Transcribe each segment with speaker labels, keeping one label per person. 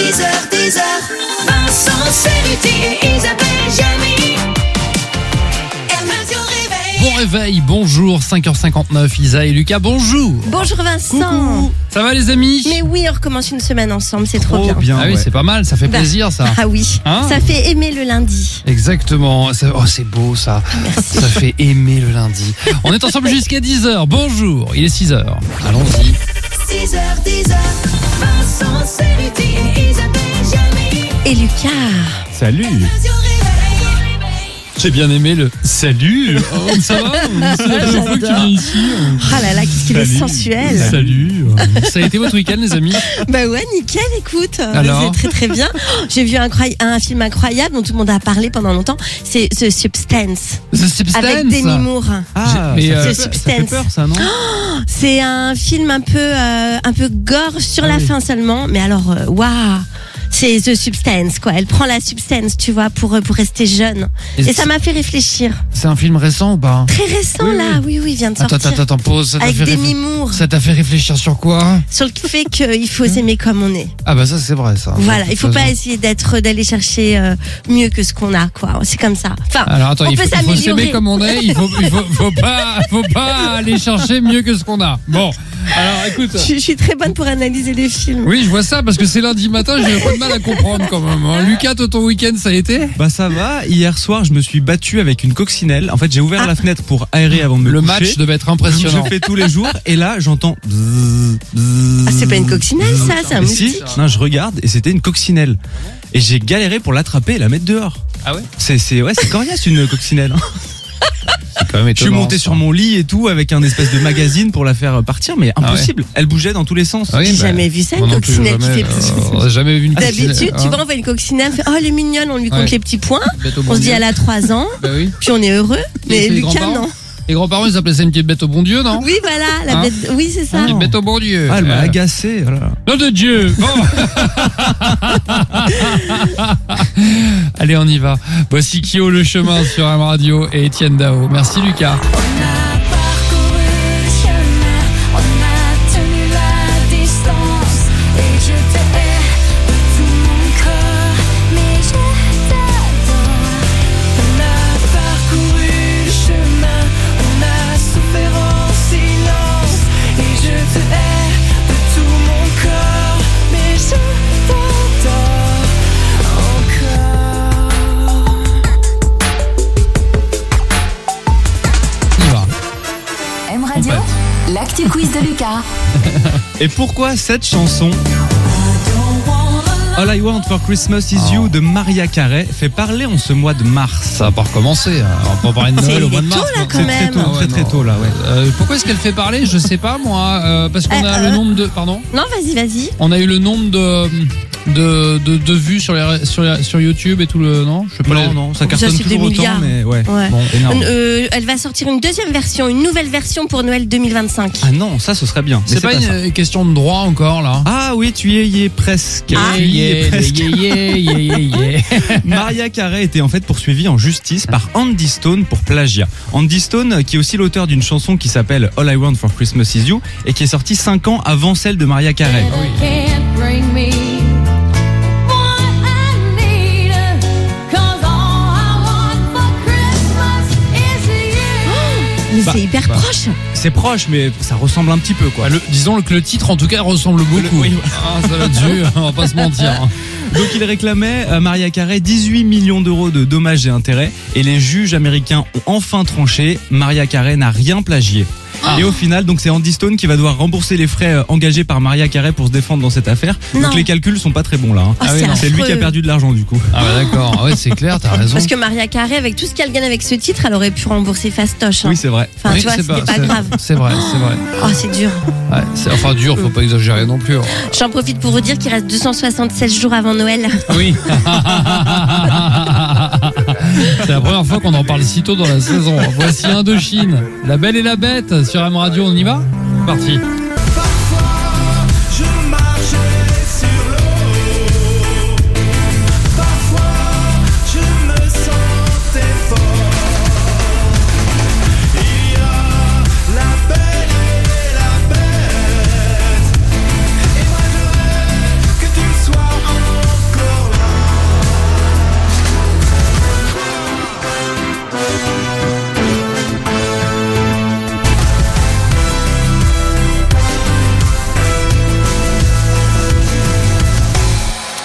Speaker 1: 10h, Vincent Cerruti et Isabelle Jamie.
Speaker 2: Bon réveil, bonjour, 5h59, Isa et Lucas, bonjour.
Speaker 3: Bonjour Vincent.
Speaker 2: Coucou. Ça va les amis?
Speaker 3: Mais oui, on recommence une semaine ensemble, c'est trop bien.
Speaker 2: Ah oui, c'est pas mal, ça fait plaisir ça.
Speaker 3: Ah oui,
Speaker 2: Hein?
Speaker 3: ça fait aimer le lundi.
Speaker 2: Exactement, c'est beau ça.
Speaker 3: Merci.
Speaker 2: Ça fait aimer le lundi. On est ensemble jusqu'à 10h, bonjour, il est 6h. Allons-y.
Speaker 1: 6h, Vincent Cerruti et Isabelle Jamie.
Speaker 3: Et Lucas.
Speaker 4: Salut.
Speaker 2: J'ai bien aimé le salut. Oh, ça va? C'est la première fois que tu viens ici.
Speaker 3: Oh là là, qu'est-ce qu'il est sensuel.
Speaker 2: Salut. Ça a été votre week-end les amis?
Speaker 3: Bah ouais, nickel, écoute.
Speaker 2: Alors
Speaker 3: C'est très très bien. J'ai vu un film incroyable dont tout le monde a parlé pendant longtemps. C'est The Substance.
Speaker 2: The Substance.
Speaker 3: Avec Demi Moore.
Speaker 2: Mais,
Speaker 3: The
Speaker 4: ça fait
Speaker 3: Substance.
Speaker 4: peur ça, non?
Speaker 3: C'est un film un peu gore sur la fin seulement. Mais alors, waouh. C'est The Substance, quoi. Elle prend la substance, tu vois, pour rester jeune. Et ça m'a fait réfléchir.
Speaker 2: C'est un film récent ou pas?
Speaker 3: Très récent, là. Oui, il vient de sortir.
Speaker 2: Attends, pause. Ça t'a
Speaker 3: Avec
Speaker 2: fait
Speaker 3: Demi Moore.
Speaker 2: Ça t'a fait réfléchir sur quoi?
Speaker 3: Sur le fait qu'il faut s'aimer comme on est.
Speaker 2: Ah bah ça c'est vrai ça.
Speaker 3: Voilà, il faut pas essayer d'aller chercher mieux que ce qu'on a, quoi. C'est comme ça. Enfin,
Speaker 2: Alors attends,
Speaker 3: on
Speaker 2: il
Speaker 3: peut
Speaker 2: faut
Speaker 3: s'améliorer.
Speaker 2: s'aimer comme on est. Il faut pas aller chercher mieux que ce qu'on a. Bon, alors écoute.
Speaker 3: Je suis très bonne pour analyser les films.
Speaker 2: Oui, je vois ça parce que c'est lundi matin, j'ai pas de mal à comprendre quand même. Lucas, toi, ton week-end, ça a été?
Speaker 4: Bah ça va, hier soir je me suis battu avec une coccinelle. En fait j'ai ouvert la fenêtre pour aérer avant de me
Speaker 2: Le
Speaker 4: coucher.
Speaker 2: match devait être
Speaker 4: Je
Speaker 2: impressionnant.
Speaker 4: fais tous les jours et là j'entends bzzz, bzzz.
Speaker 3: Ah, c'est pas une coccinelle, ça, c'est un
Speaker 4: Et si,
Speaker 3: moustique.
Speaker 4: non, je regarde et c'était une coccinelle. Et j'ai galéré pour l'attraper et la mettre dehors.
Speaker 2: Ah ouais?
Speaker 4: C'est coriace une coccinelle.
Speaker 2: C'est quand même
Speaker 4: Je suis monté sur mon lit et tout avec un espèce de magazine pour la faire partir, mais impossible. Elle bougeait dans tous les sens.
Speaker 2: Ah oui,
Speaker 3: J'ai jamais vu ça, une
Speaker 2: moi non plus,
Speaker 3: coccinelle qui
Speaker 2: jamais,
Speaker 3: fait plus.
Speaker 2: on a jamais vu une
Speaker 3: D'habitude,
Speaker 2: coccinelle,
Speaker 3: tu
Speaker 2: hein.
Speaker 3: vois, on voit une coccinelle, on fait oh, elle est mignonne, on lui compte
Speaker 2: Ouais.
Speaker 3: les petits points.
Speaker 2: Bête au bon
Speaker 3: On se dit,
Speaker 2: Dieu.
Speaker 3: elle a 3 ans,
Speaker 2: Bah oui.
Speaker 3: puis on est heureux. Mais
Speaker 2: c'est les
Speaker 3: Lucas,
Speaker 2: grands-parents
Speaker 3: non.
Speaker 2: Les grands-parents, ils appelaient ça une petite bête au bon Dieu, non?
Speaker 3: Oui, voilà,
Speaker 2: Hein
Speaker 3: oui, c'est ça.
Speaker 2: Une petite bête au bon Dieu.
Speaker 4: Ah, elle m'a agacé. Voilà.
Speaker 2: Nom de Dieu. Bon. Allez, on y va. Voici Kyo le chemin sur M Radio et Étienne Dao. Merci Lucas.
Speaker 1: On a parcouru le chemin, on a tenu la distance. Et je te hais de tout mon cœur, mais je t'adore. On a parcouru le chemin, on a souffert en silence. Et je te hais de tout mon cœur, mais je t'adore encore.
Speaker 2: On y va.
Speaker 5: M Radio, l'actu quiz de Lucas.
Speaker 4: Et pourquoi cette chanson All I Want for Christmas Is You de Mariah Carey fait parler en ce mois de mars?
Speaker 2: Ça va pas recommencer. On peut parler de
Speaker 3: C'est
Speaker 2: Noël au mois de
Speaker 3: tôt,
Speaker 2: mars.
Speaker 3: là,
Speaker 2: non?
Speaker 3: quand
Speaker 4: C'est très
Speaker 3: même.
Speaker 4: tôt,
Speaker 2: Ah ouais,
Speaker 4: très
Speaker 2: non.
Speaker 4: tôt là, ouais.
Speaker 2: Pourquoi est-ce qu'elle fait parler? Je sais pas moi. Parce qu'on a le nombre de. Pardon.
Speaker 3: Non, vas-y.
Speaker 2: On a eu le nombre de vues sur YouTube et tout le. Non, je sais pas.
Speaker 4: Non, ça
Speaker 3: Ça,
Speaker 4: cartonne
Speaker 3: c'est des
Speaker 4: toujours
Speaker 3: milliards.
Speaker 4: autant, mais ouais.
Speaker 3: Ouais.
Speaker 2: Bon.
Speaker 4: Énorme.
Speaker 3: Elle va sortir une deuxième version, une nouvelle version pour Noël 2025.
Speaker 4: Ah non, ça ce serait bien. Mais
Speaker 2: C'est pas
Speaker 4: ça.
Speaker 2: une question de droit encore là.
Speaker 4: Ah oui, tu y es presque.
Speaker 3: Ah.
Speaker 4: Tu y es presque.
Speaker 2: Yeah.
Speaker 4: Mariah Carey était en fait poursuivie en justice par Andy Stone pour plagiat. Andy Stone, qui est aussi l'auteur d'une chanson qui s'appelle All I Want for Christmas Is You et qui est sortie 5 ans avant celle de Mariah Carey.
Speaker 1: Can't bring me what I need, 'cause all I want for Christmas is you.
Speaker 3: Mais c'est hyper proche.
Speaker 4: C'est proche, mais ça ressemble un petit peu quoi.
Speaker 2: Disons que le titre en tout cas ressemble beaucoup.
Speaker 4: Oui.
Speaker 2: Ah, ça va dessus, on va pas se mentir.
Speaker 4: Donc il réclamait Mariah Carey 18 millions d'euros de dommages et intérêts et les juges américains ont enfin tranché. Mariah Carey n'a rien plagié. Et au final, donc c'est Andy Stone qui va devoir rembourser les frais engagés par Mariah Carey pour se défendre dans cette affaire.
Speaker 3: Non.
Speaker 4: Donc les calculs sont pas très bons là. Hein.
Speaker 3: Oh, c'est
Speaker 4: C'est lui
Speaker 3: affreux.
Speaker 4: qui a perdu de l'argent du coup.
Speaker 2: Ah bah d'accord, ah ouais c'est clair, t'as raison.
Speaker 3: Parce que Mariah Carey, avec tout ce qu'elle gagne avec ce titre, elle aurait pu rembourser fastoche. Hein.
Speaker 4: Oui, c'est vrai.
Speaker 3: Enfin,
Speaker 2: Oui,
Speaker 3: tu vois,
Speaker 2: c'est
Speaker 3: c'était pas
Speaker 2: c'est-
Speaker 3: grave.
Speaker 2: C'est vrai.
Speaker 3: Oh, c'est dur.
Speaker 2: Ouais, enfin dur, faut pas exagérer non plus.
Speaker 3: J'en profite pour vous dire qu'il reste 276 jours avant Noël.
Speaker 2: Oui. C'est la première fois qu'on en parle si tôt dans la saison. Voici Indochine, La Belle et la Bête sur M Radio, on y va? C'est parti.
Speaker 6: Je marchais sur l'eau. Parfois, je me sentais fort. Il y a la belle et la bête. Et moi je rêve que tu sois en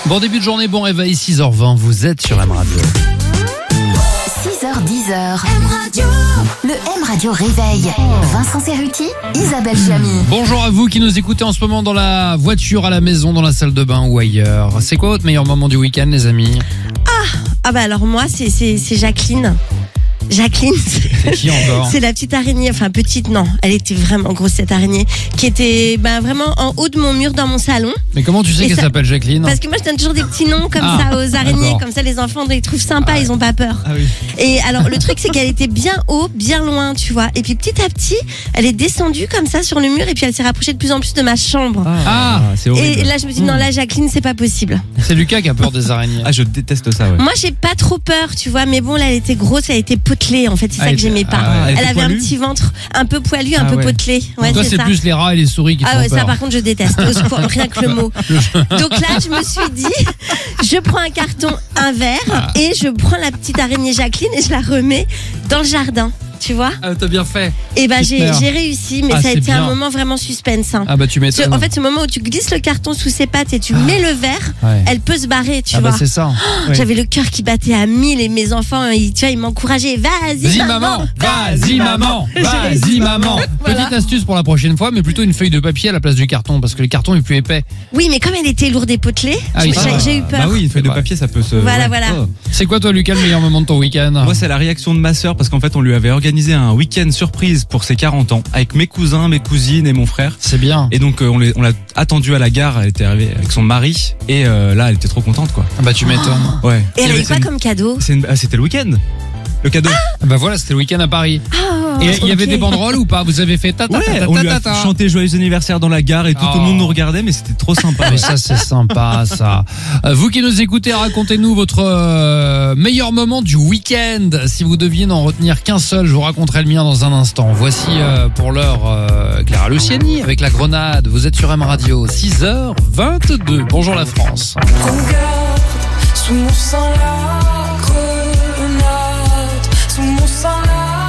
Speaker 2: Bon début de journée, bon réveil, 6h20, vous êtes sur M Radio.
Speaker 5: 6h, 10h. Le M Radio réveil. Vincent Cerruti, Isabelle Chami.
Speaker 2: Bonjour à vous qui nous écoutez en ce moment dans la voiture, à la maison, dans la salle de bain ou ailleurs. C'est quoi votre meilleur moment du week-end, les amis?
Speaker 3: Ah bah alors moi c'est Jacqueline. Jacqueline,
Speaker 2: C'est qui encore?
Speaker 3: c'est la petite araignée, enfin petite non, elle était vraiment grosse cette araignée, qui était vraiment en haut de mon mur dans mon salon.
Speaker 2: Mais comment tu sais
Speaker 3: Et
Speaker 2: qu'elle
Speaker 3: ça-
Speaker 2: s'appelle Jacqueline?
Speaker 3: Parce que moi je donne toujours des petits noms comme
Speaker 2: Ah,
Speaker 3: ça aux araignées,
Speaker 2: d'accord.
Speaker 3: comme ça les enfants ils trouvent sympa, ils ont pas peur.
Speaker 4: Ah oui.
Speaker 3: Et alors le truc c'est qu'elle était bien haut, bien loin, tu vois. Et puis petit à petit, elle est descendue comme ça sur le mur et puis elle s'est rapprochée de plus en plus de ma chambre.
Speaker 2: Ah,
Speaker 4: c'est horrible.
Speaker 3: Et là je me suis dit non là Jacqueline c'est pas possible.
Speaker 2: c'est Lucas qui a peur des araignées.
Speaker 4: Ah, je déteste ça, ouais.
Speaker 3: Moi j'ai pas trop peur, tu vois, mais bon là elle était grosse, elle était potelée en fait, c'est ça que j'aimais pas.
Speaker 4: Ah ouais,
Speaker 3: Elle
Speaker 4: était
Speaker 3: avait un
Speaker 4: poilue
Speaker 3: petit ventre un peu poilu, un
Speaker 4: Ah
Speaker 3: peu
Speaker 4: ouais.
Speaker 3: potelé. Ouais,
Speaker 2: Toi,
Speaker 3: c'est
Speaker 2: c'est
Speaker 3: ça.
Speaker 2: plus les rats et les souris qui te
Speaker 3: Ah
Speaker 2: font
Speaker 3: ouais, ça
Speaker 2: peur.
Speaker 3: par contre je déteste. Au secours, rien que le mot. Donc là, je me suis dit, je prends un carton, un verre, et je prends la petite araignée Jacqueline et je la remets dans le jardin. Tu vois?
Speaker 2: Ah, t'as bien fait.
Speaker 3: Et ben j'ai
Speaker 2: Super.
Speaker 3: réussi, mais
Speaker 2: Ah,
Speaker 3: ça a
Speaker 2: c'est
Speaker 3: été
Speaker 2: bien.
Speaker 3: un moment vraiment suspense. Hein.
Speaker 2: Ah bah tu m'étonnes.
Speaker 3: En fait, ce moment où tu glisses le carton sous ses pattes et tu mets le verre,
Speaker 2: Ouais.
Speaker 3: elle peut se barrer, tu
Speaker 2: Ah bah
Speaker 3: vois.
Speaker 2: c'est ça.
Speaker 4: Ouais.
Speaker 3: J'avais le cœur qui battait à 1000 et mes enfants, tu vois, ils m'encourageaient. Vas-y,
Speaker 2: Vas-y maman, vas-y maman, vas-y maman.
Speaker 3: Voilà.
Speaker 2: Petite astuce pour la prochaine fois, mais plutôt une feuille de papier à la place du carton, parce que le carton est plus épais.
Speaker 3: Oui, mais comme elle était lourde et potelée,
Speaker 2: Ah oui,
Speaker 3: j'ai eu peur.
Speaker 4: Bah oui, une feuille de
Speaker 2: C'est vrai.
Speaker 4: papier, ça peut se.
Speaker 3: Voilà,
Speaker 4: ouais.
Speaker 3: voilà.
Speaker 4: Oh.
Speaker 2: C'est quoi toi Lucas le meilleur moment de ton week-end?
Speaker 4: Moi, c'est la réaction de ma sœur parce qu'en fait, on lui avait organisé un week-end surprise pour ses 40 ans avec mes cousins, mes cousines et mon frère.
Speaker 2: C'est bien.
Speaker 4: Et donc, on l'a attendue à la gare. Elle était arrivée avec son mari et là, elle était trop contente, quoi.
Speaker 2: Ah bah tu m'étonnes.
Speaker 4: Ouais.
Speaker 3: Et elle avait quoi
Speaker 4: C'est une-
Speaker 3: comme cadeau?
Speaker 4: C'était le week-end. Le cadeau.
Speaker 2: Ah bah voilà, c'était le week-end à Paris.
Speaker 3: Oh,
Speaker 2: Et il y avait
Speaker 3: ok.
Speaker 2: des banderoles ou pas? Vous avez fait ta ta
Speaker 4: Ouais,
Speaker 2: ta
Speaker 4: on
Speaker 2: ta
Speaker 4: lui a
Speaker 2: ta ta.
Speaker 4: chanté joyeux anniversaire dans la gare et tout
Speaker 2: Oh.
Speaker 4: le monde nous regardait, mais c'était trop sympa.
Speaker 2: Mais ça c'est sympa ça. Vous qui nous écoutez, racontez-nous votre meilleur moment du week-end. Si vous deviez n'en retenir qu'un seul, je vous raconterai le mien dans un instant. Voici pour l'heure Clara Luciani avec la grenade. Vous êtes sur M Radio, 6h22. Bonjour la France.
Speaker 6: Regarde, sous mon sang la grenade, sous mon sang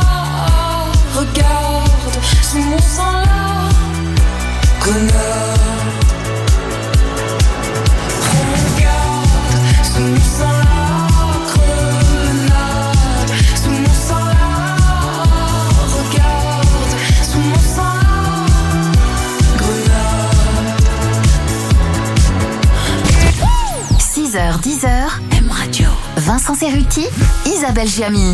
Speaker 6: la regarde, sous mon sang la grenade. Regarde, sous mon sang la grenade, sous mon sang la regarde, sous mon sang la grenade.
Speaker 5: 6h, 10h. M Radio. Vincent Cerruti, Isabelle Chami.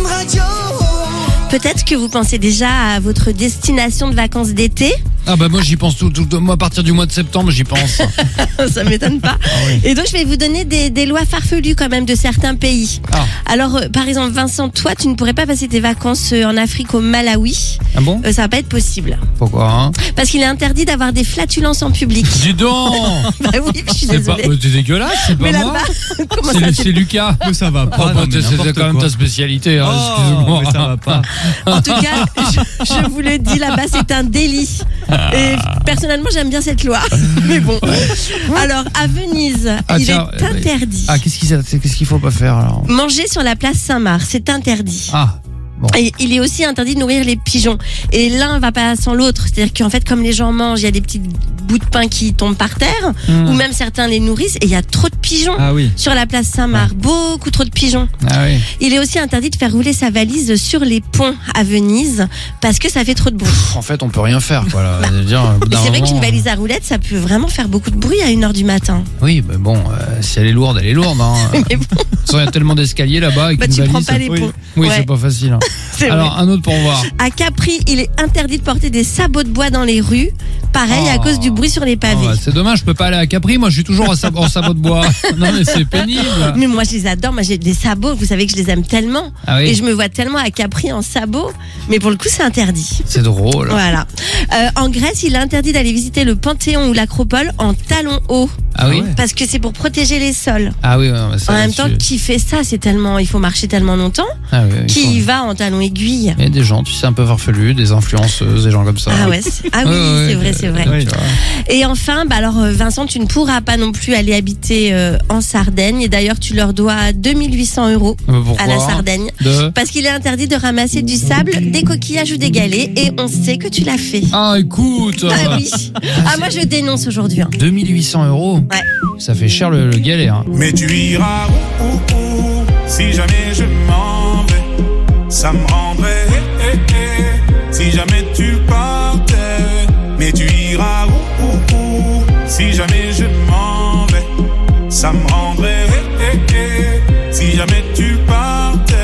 Speaker 3: Peut-être que vous pensez déjà à votre destination de vacances d'été.
Speaker 2: Ah bah moi j'y pense tout moi à partir du mois de septembre j'y pense.
Speaker 3: Ça m'étonne pas. Et donc je vais vous donner des lois farfelues quand même de certains pays.
Speaker 2: Ah.
Speaker 3: Alors par exemple Vincent, toi tu ne pourrais pas passer tes vacances en Afrique au Malawi.
Speaker 2: Ah bon?
Speaker 3: Ça va pas être possible.
Speaker 2: Pourquoi hein?
Speaker 3: Parce qu'il est interdit d'avoir des flatulences en public.
Speaker 2: Dis donc.
Speaker 3: Bah oui, je suis
Speaker 2: C'est pas,
Speaker 3: désolée.
Speaker 2: c'est dégueulasse, c'est pas
Speaker 3: Mais
Speaker 2: moi.
Speaker 3: là-bas, comment
Speaker 2: C'est
Speaker 3: ça
Speaker 2: c'est Lucas.
Speaker 4: Mais ça va
Speaker 2: Oh,
Speaker 4: pas.
Speaker 2: bah,
Speaker 4: non, mais
Speaker 2: c'était
Speaker 4: n'importe
Speaker 2: quand même
Speaker 4: quoi.
Speaker 2: ta spécialité, hein,
Speaker 4: Oh,
Speaker 2: excuse-moi.
Speaker 4: mais ça va pas.
Speaker 3: En tout cas, je vous le dis, là-bas, c'est un délit. Et personnellement, j'aime bien cette loi. Mais bon. Alors, à Venise,
Speaker 2: Ah,
Speaker 3: il
Speaker 2: tiens,
Speaker 3: est interdit.
Speaker 2: Ah, qu'est-ce qu'il faut pas faire alors?
Speaker 3: Manger sur la place Saint-Marc, c'est interdit.
Speaker 2: Ah,
Speaker 3: Et il est aussi interdit de nourrir les pigeons. Et l'un va pas sans l'autre. C'est-à-dire qu'en fait, comme les gens mangent, il y a des petits bouts de pain qui tombent par terre, ou même certains les nourrissent, et il y a trop de pigeons.
Speaker 4: Ah oui.
Speaker 3: Sur la place Saint-Marc, beaucoup trop de pigeons.
Speaker 2: ah oui.
Speaker 3: Il est aussi interdit de faire rouler sa valise sur les ponts à Venise parce que ça fait trop de bruit.
Speaker 2: En fait, on peut rien faire, quoi. Là. Je veux dire, au bout
Speaker 3: Et
Speaker 2: d'un
Speaker 3: c'est vrai
Speaker 2: moment-
Speaker 3: qu'une valise à roulettes, ça peut vraiment faire beaucoup de bruit à 1h du matin.
Speaker 2: Oui, mais bon, si elle est lourde, elle est lourde. Hein.
Speaker 3: Mais bon,
Speaker 2: Il y a tellement d'escaliers là-bas avec
Speaker 3: bah,
Speaker 2: une
Speaker 3: tu
Speaker 2: valise.
Speaker 3: prends pas les
Speaker 4: oui.
Speaker 3: ponts.
Speaker 2: Oui,
Speaker 3: Ouais,
Speaker 2: c'est pas facile. Hein.
Speaker 3: c'est
Speaker 2: Alors, un autre pour voir.
Speaker 3: vrai. À Capri, il est interdit de porter des sabots de bois dans les rues. Pareil, à
Speaker 2: Oh.
Speaker 3: cause du bruit sur les
Speaker 2: Ah
Speaker 3: pavés.
Speaker 2: ouais, c'est dommage, je peux pas aller à Capri. Moi, je suis toujours en sabot de bois. Non, mais c'est pénible.
Speaker 3: Mais moi, je les adore. Moi, j'ai des sabots. Vous savez que je les aime tellement.
Speaker 2: Ah oui.
Speaker 3: Et je me vois tellement à Capri en sabots. Mais pour le coup, c'est interdit.
Speaker 2: C'est drôle.
Speaker 3: Voilà. En Grèce, il est interdit d'aller visiter le Panthéon ou l'acropole en talons hauts.
Speaker 2: Ah oui.
Speaker 4: ouais.
Speaker 3: Parce que c'est pour protéger les sols.
Speaker 2: Ah oui, ouais, mais ça,
Speaker 3: En même
Speaker 2: là-dessus-
Speaker 3: temps, qui fait ça, c'est tellement, il faut marcher tellement longtemps.
Speaker 2: Ah oui,
Speaker 3: Qui
Speaker 2: il
Speaker 3: y
Speaker 2: faut-
Speaker 3: va en talons aiguilles?
Speaker 2: Il y a des gens, tu sais, un peu farfelus, des influenceuses, des gens comme ça.
Speaker 3: Ah ouais, ah oui,
Speaker 2: Ouais, ouais,
Speaker 3: c'est vrai, c'est vrai.
Speaker 4: Ouais.
Speaker 2: tu vois.
Speaker 3: Et enfin, bah alors Vincent, tu ne pourras pas non plus aller habiter en Sardaigne. Et d'ailleurs, tu leur dois 2800 €
Speaker 2: Pourquoi
Speaker 3: à la Sardaigne.
Speaker 2: De...
Speaker 3: Parce qu'il est interdit de ramasser du sable, des coquillages ou des galets. Et on sait que tu l'as fait.
Speaker 2: Ah, écoute.
Speaker 3: Ah oui. Ah moi je dénonce aujourd'hui. Hein.
Speaker 2: 2800 €.
Speaker 3: Ouais.
Speaker 2: Ça fait cher le galet. Hein.
Speaker 6: Mais tu iras où, si jamais je m'en vais. Ça me rendrait si jamais tu partais. Mais tu iras où, si jamais je m'en vais. Ça me rendrait si jamais tu partais.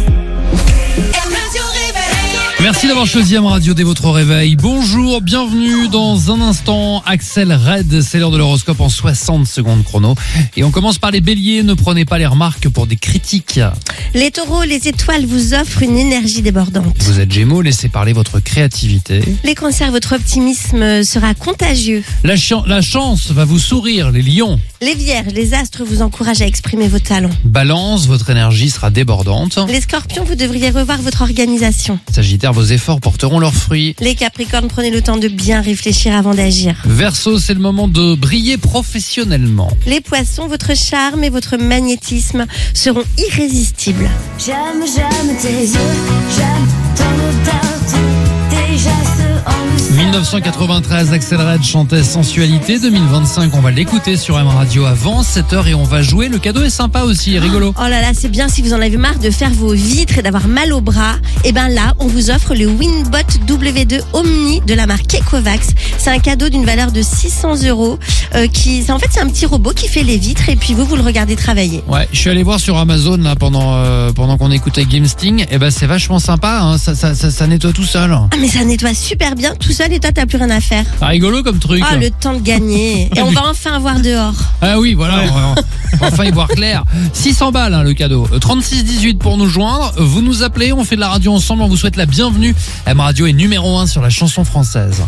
Speaker 2: Merci d'avoir choisi AM Radio dès votre réveil. Bonjour, bienvenue dans un instant. Axel Red, c'est l'heure de l'horoscope en 60 secondes chrono. Et on commence par les béliers, ne prenez pas les remarques pour des critiques.
Speaker 3: Les taureaux, les étoiles vous offrent une énergie débordante.
Speaker 2: Vous êtes gémeaux, laissez parler votre créativité.
Speaker 3: Les cancers, votre optimisme sera contagieux.
Speaker 2: La chance va vous sourire, les lions.
Speaker 3: Les vierges, les astres vous encouragent à exprimer vos talents.
Speaker 2: Balance, votre énergie sera débordante.
Speaker 3: Les scorpions, vous devriez revoir votre organisation.
Speaker 2: Sagittaire, vos efforts porteront leurs fruits.
Speaker 3: Les capricornes, prenez le temps de bien réfléchir avant d'agir.
Speaker 2: Verseau, c'est le moment de briller professionnellement.
Speaker 3: Les poissons, votre charme et votre magnétisme seront irrésistibles.
Speaker 1: J'aime tes yeux, j'aime ton odeur, déjà ce en dessous.
Speaker 2: 1993, Axel Red chantait Sensualité. 2025, on va l'écouter sur M Radio avant 7h et on va jouer. Le cadeau est sympa aussi, rigolo.
Speaker 3: Oh là là, c'est bien si vous en avez marre de faire vos vitres et d'avoir mal au bras. Et ben là, on vous offre le Winbot W2 Omni de la marque Ecovacs. C'est un cadeau d'une valeur de 600 €. En fait, c'est un petit robot qui fait les vitres et puis vous le regardez travailler.
Speaker 2: Ouais, je suis allé voir sur Amazon là pendant qu'on écoutait Game Sting. Et ben c'est vachement sympa, hein. Ça nettoie tout seul.
Speaker 3: Ah mais ça nettoie super bien tout seul et toi t'as plus rien à faire.
Speaker 2: C'est rigolo comme truc.
Speaker 3: Oh, le temps de gagner. Et on va enfin voir dehors.
Speaker 2: Ah oui, voilà, on va enfin y voir clair. 600 balles hein, le cadeau. 3618 pour nous joindre. Vous nous appelez, on fait de la radio ensemble, on vous souhaite la bienvenue. M Radio est numéro 1 sur la chanson française.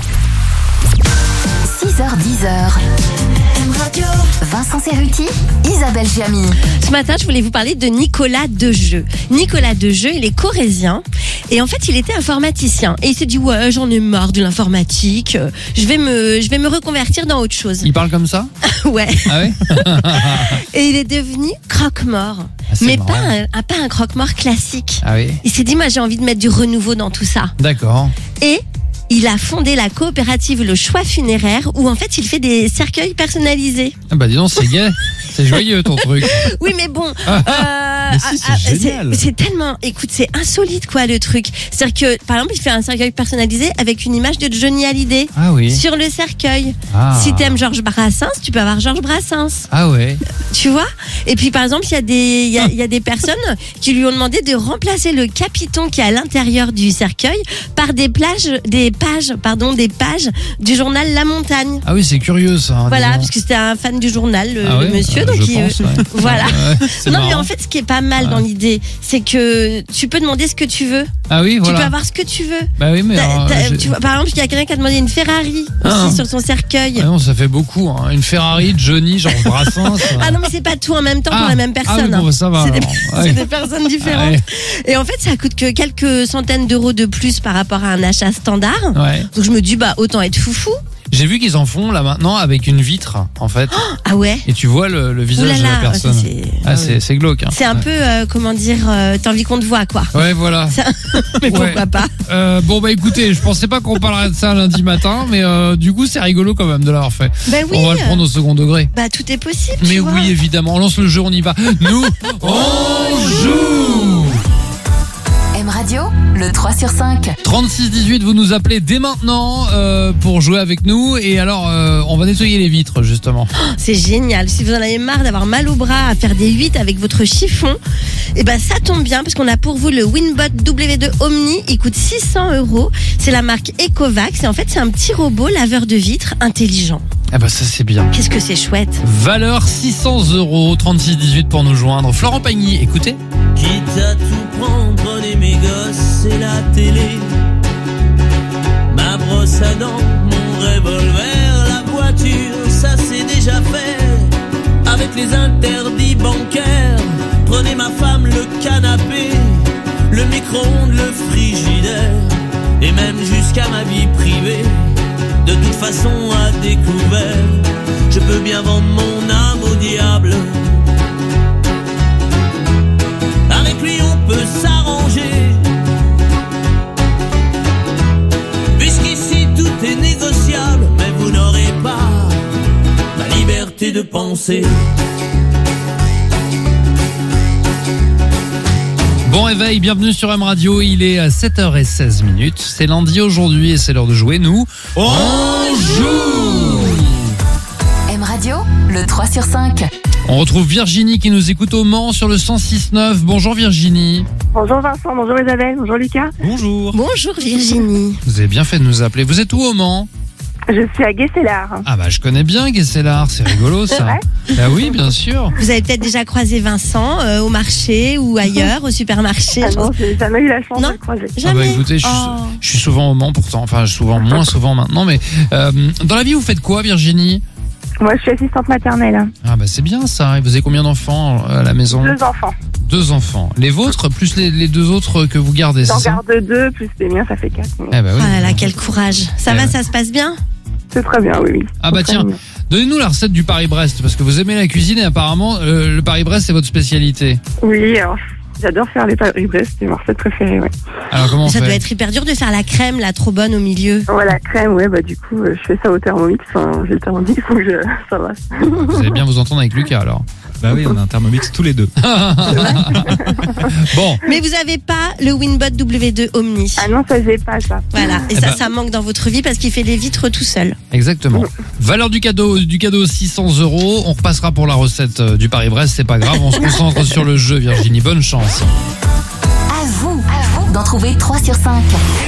Speaker 5: 6h10. Vincent Cerruti, Isabelle Giamy.
Speaker 3: Ce matin, je voulais vous parler de Nicolas Dejeu. Nicolas Dejeu, il est corrézien et en fait, il était informaticien. Et il s'est dit, ouais, j'en ai marre de l'informatique, je vais me reconvertir dans autre chose.
Speaker 2: Il parle comme ça?
Speaker 3: Ouais.
Speaker 2: Ah ouais.
Speaker 3: Et il est devenu croque-mort. Mais pas un croque-mort classique.
Speaker 2: Ah oui.
Speaker 3: Il s'est dit, moi, j'ai envie de mettre du renouveau dans tout ça.
Speaker 2: D'accord.
Speaker 3: Et il a fondé la coopérative Le Choix Funéraire où en fait il fait des cercueils personnalisés.
Speaker 2: Ah bah dis donc, c'est gai, c'est joyeux ton truc.
Speaker 3: Oui mais bon,
Speaker 4: Mais si, c'est génial.
Speaker 3: c'est tellement, écoute, c'est insolite quoi le truc. C'est-à-dire que par exemple il fait un cercueil personnalisé avec une image de Johnny Hallyday sur le cercueil.
Speaker 2: Ah.
Speaker 3: Si t'aimes Georges Brassens, tu peux avoir Georges Brassens.
Speaker 2: Ah ouais.
Speaker 3: Tu vois. Et puis par exemple il y a des personnes qui lui ont demandé de remplacer le capiton qui est à l'intérieur du cercueil par des pages du journal La Montagne.
Speaker 2: Ah oui, c'est curieux ça. Hein,
Speaker 3: voilà, parce que c'était un fan du journal, le monsieur. Donc voilà.
Speaker 2: Ouais,
Speaker 3: non, mais en fait, ce qui est pas mal dans l'idée, c'est que tu peux demander ce que tu veux.
Speaker 2: Ah oui, voilà.
Speaker 3: Tu peux avoir ce que tu veux.
Speaker 2: Bah oui, mais
Speaker 3: tu vois, par exemple, il y a quelqu'un qui a demandé une Ferrari aussi sur son cercueil.
Speaker 2: Ah non, ça fait beaucoup. Hein. Une Ferrari, Johnny, Georges Brassens.
Speaker 3: Ah non, mais c'est pas tout en même temps pour la même personne.
Speaker 2: Ah oui, bon, ça va.
Speaker 3: C'est des personnes différentes.
Speaker 2: Ouais.
Speaker 3: Et en fait, ça coûte que quelques centaines d'euros de plus par rapport à un achat standard.
Speaker 2: Ouais.
Speaker 3: Donc je me dis, bah autant être foufou.
Speaker 2: J'ai vu qu'ils en font là maintenant avec une vitre en fait.
Speaker 3: Ah ouais.
Speaker 2: Et tu vois le visage de la personne. C'est glauque. Hein.
Speaker 3: C'est un peu, comment dire, t'as envie qu'on te voit quoi.
Speaker 2: Ouais, voilà.
Speaker 3: Mais pourquoi pas.
Speaker 2: Bon bah écoutez, je pensais pas qu'on parlerait de ça lundi matin, mais du coup c'est rigolo quand même de l'avoir fait.
Speaker 3: Bah oui.
Speaker 2: On va le prendre au second degré.
Speaker 3: Bah tout est possible.
Speaker 2: Mais
Speaker 3: tu vois.
Speaker 2: oui, évidemment, on lance le jeu, on y va. Nous, on joue.
Speaker 5: M Radio, le 3 sur 5.
Speaker 2: 3618, vous nous appelez dès maintenant pour jouer avec nous. Et alors, on va nettoyer les vitres, justement.
Speaker 3: C'est génial. Si vous en avez marre d'avoir mal au bras à faire des 8 avec votre chiffon, et ben ça tombe bien parce qu'on a pour vous le Winbot W2 Omni. Il coûte 600 €. C'est la marque Ecovacs. Et en fait, c'est un petit robot laveur de vitres intelligent.
Speaker 2: Ah bah ça c'est bien.
Speaker 3: Qu'est-ce que c'est chouette.
Speaker 2: Valeur 600 €, 3618 pour nous joindre. Florent Pagny, écoutez.
Speaker 7: Quitte à tout prendre, prenez mes gosses et la télé. Ma brosse à dents, mon revolver, la voiture, ça c'est déjà fait. Avec les interdits bancaires, prenez ma femme, le canapé, le micro-ondes, le frigidaire, et même jusqu'à ma vie privée. De toute façon à découvert, je peux bien vendre mon âme au diable. Avec lui on peut s'arranger, puisqu'ici tout est négociable. Mais vous n'aurez pas ma liberté arrêter de penser.
Speaker 2: Bon réveil, bienvenue sur M Radio, il est à 7h16. C'est lundi aujourd'hui et c'est l'heure de jouer. Nous, on joue.
Speaker 5: M Radio, le 3 sur 5.
Speaker 2: On retrouve Virginie qui nous écoute au Mans sur le 106.9. Bonjour Virginie.
Speaker 8: Bonjour Vincent, bonjour Isabelle, bonjour Lucas.
Speaker 4: Bonjour.
Speaker 3: Bonjour Virginie.
Speaker 2: Vous avez bien fait de nous appeler. Vous êtes où au Mans ?
Speaker 8: Je suis à Guesselard.
Speaker 2: Ah bah je connais bien Guesselard, c'est rigolo ça.
Speaker 8: vrai ?
Speaker 2: Bah oui, bien sûr.
Speaker 3: Vous avez peut-être déjà croisé Vincent au marché ou ailleurs, au supermarché.
Speaker 8: Ah non, j'ai jamais eu la chance
Speaker 3: Non.
Speaker 8: de le croiser.
Speaker 2: Ah bah
Speaker 3: Jamais.
Speaker 2: écoutez, je suis souvent au Mans pourtant, enfin moins souvent maintenant, mais dans la vie vous faites quoi Virginie ?
Speaker 8: Moi, je suis assistante maternelle.
Speaker 2: Ah bah c'est bien ça. Et vous avez combien d'enfants à la maison ?
Speaker 8: 2 enfants.
Speaker 2: 2 enfants. Les vôtres plus les 2 autres que vous gardez,
Speaker 8: J'en
Speaker 2: c'est ça ?
Speaker 8: garde 2, plus les miens, ça fait 4.
Speaker 2: Eh bah oui.
Speaker 3: Oh là là, quel courage. Ça
Speaker 2: Eh
Speaker 3: va,
Speaker 2: ouais.
Speaker 3: ça se passe bien ?
Speaker 8: C'est très bien, oui.
Speaker 2: Ah bah
Speaker 8: C'est
Speaker 2: tiens,
Speaker 8: très bien.
Speaker 2: donnez-nous la recette du Paris-Brest parce que vous aimez la cuisine et apparemment le Paris-Brest c'est votre spécialité.
Speaker 8: Oui, alors, j'adore faire les Paris-Brest, c'est ma recette préférée, ouais.
Speaker 2: Alors comment on
Speaker 3: Ça
Speaker 2: fait ?
Speaker 3: doit être hyper dur de faire la crème, là, trop bonne au milieu.
Speaker 8: Voilà, crème, ouais, bah du coup, je fais ça au Thermomix. Enfin, j'ai le Thermomix, il faut que ça va.
Speaker 2: Vous allez bien vous entendre avec Lucas alors.
Speaker 4: Bah oui, on a un Thermomix tous les deux.
Speaker 2: Bon,
Speaker 3: Mais vous avez pas le Winbot W2 Omni.
Speaker 8: Ah non, ça, j'ai pas ça.
Speaker 3: Voilà. Et
Speaker 2: Eh
Speaker 3: ça,
Speaker 2: ben-
Speaker 3: ça manque dans votre vie parce qu'il fait les vitres tout seul.
Speaker 2: exactement. Valeur du cadeau 600 €. On repassera pour la recette du Paris-Brest, c'est pas grave. On se concentre sur le jeu Virginie. Bonne chance.
Speaker 5: À vous d'en trouver 3 sur 5.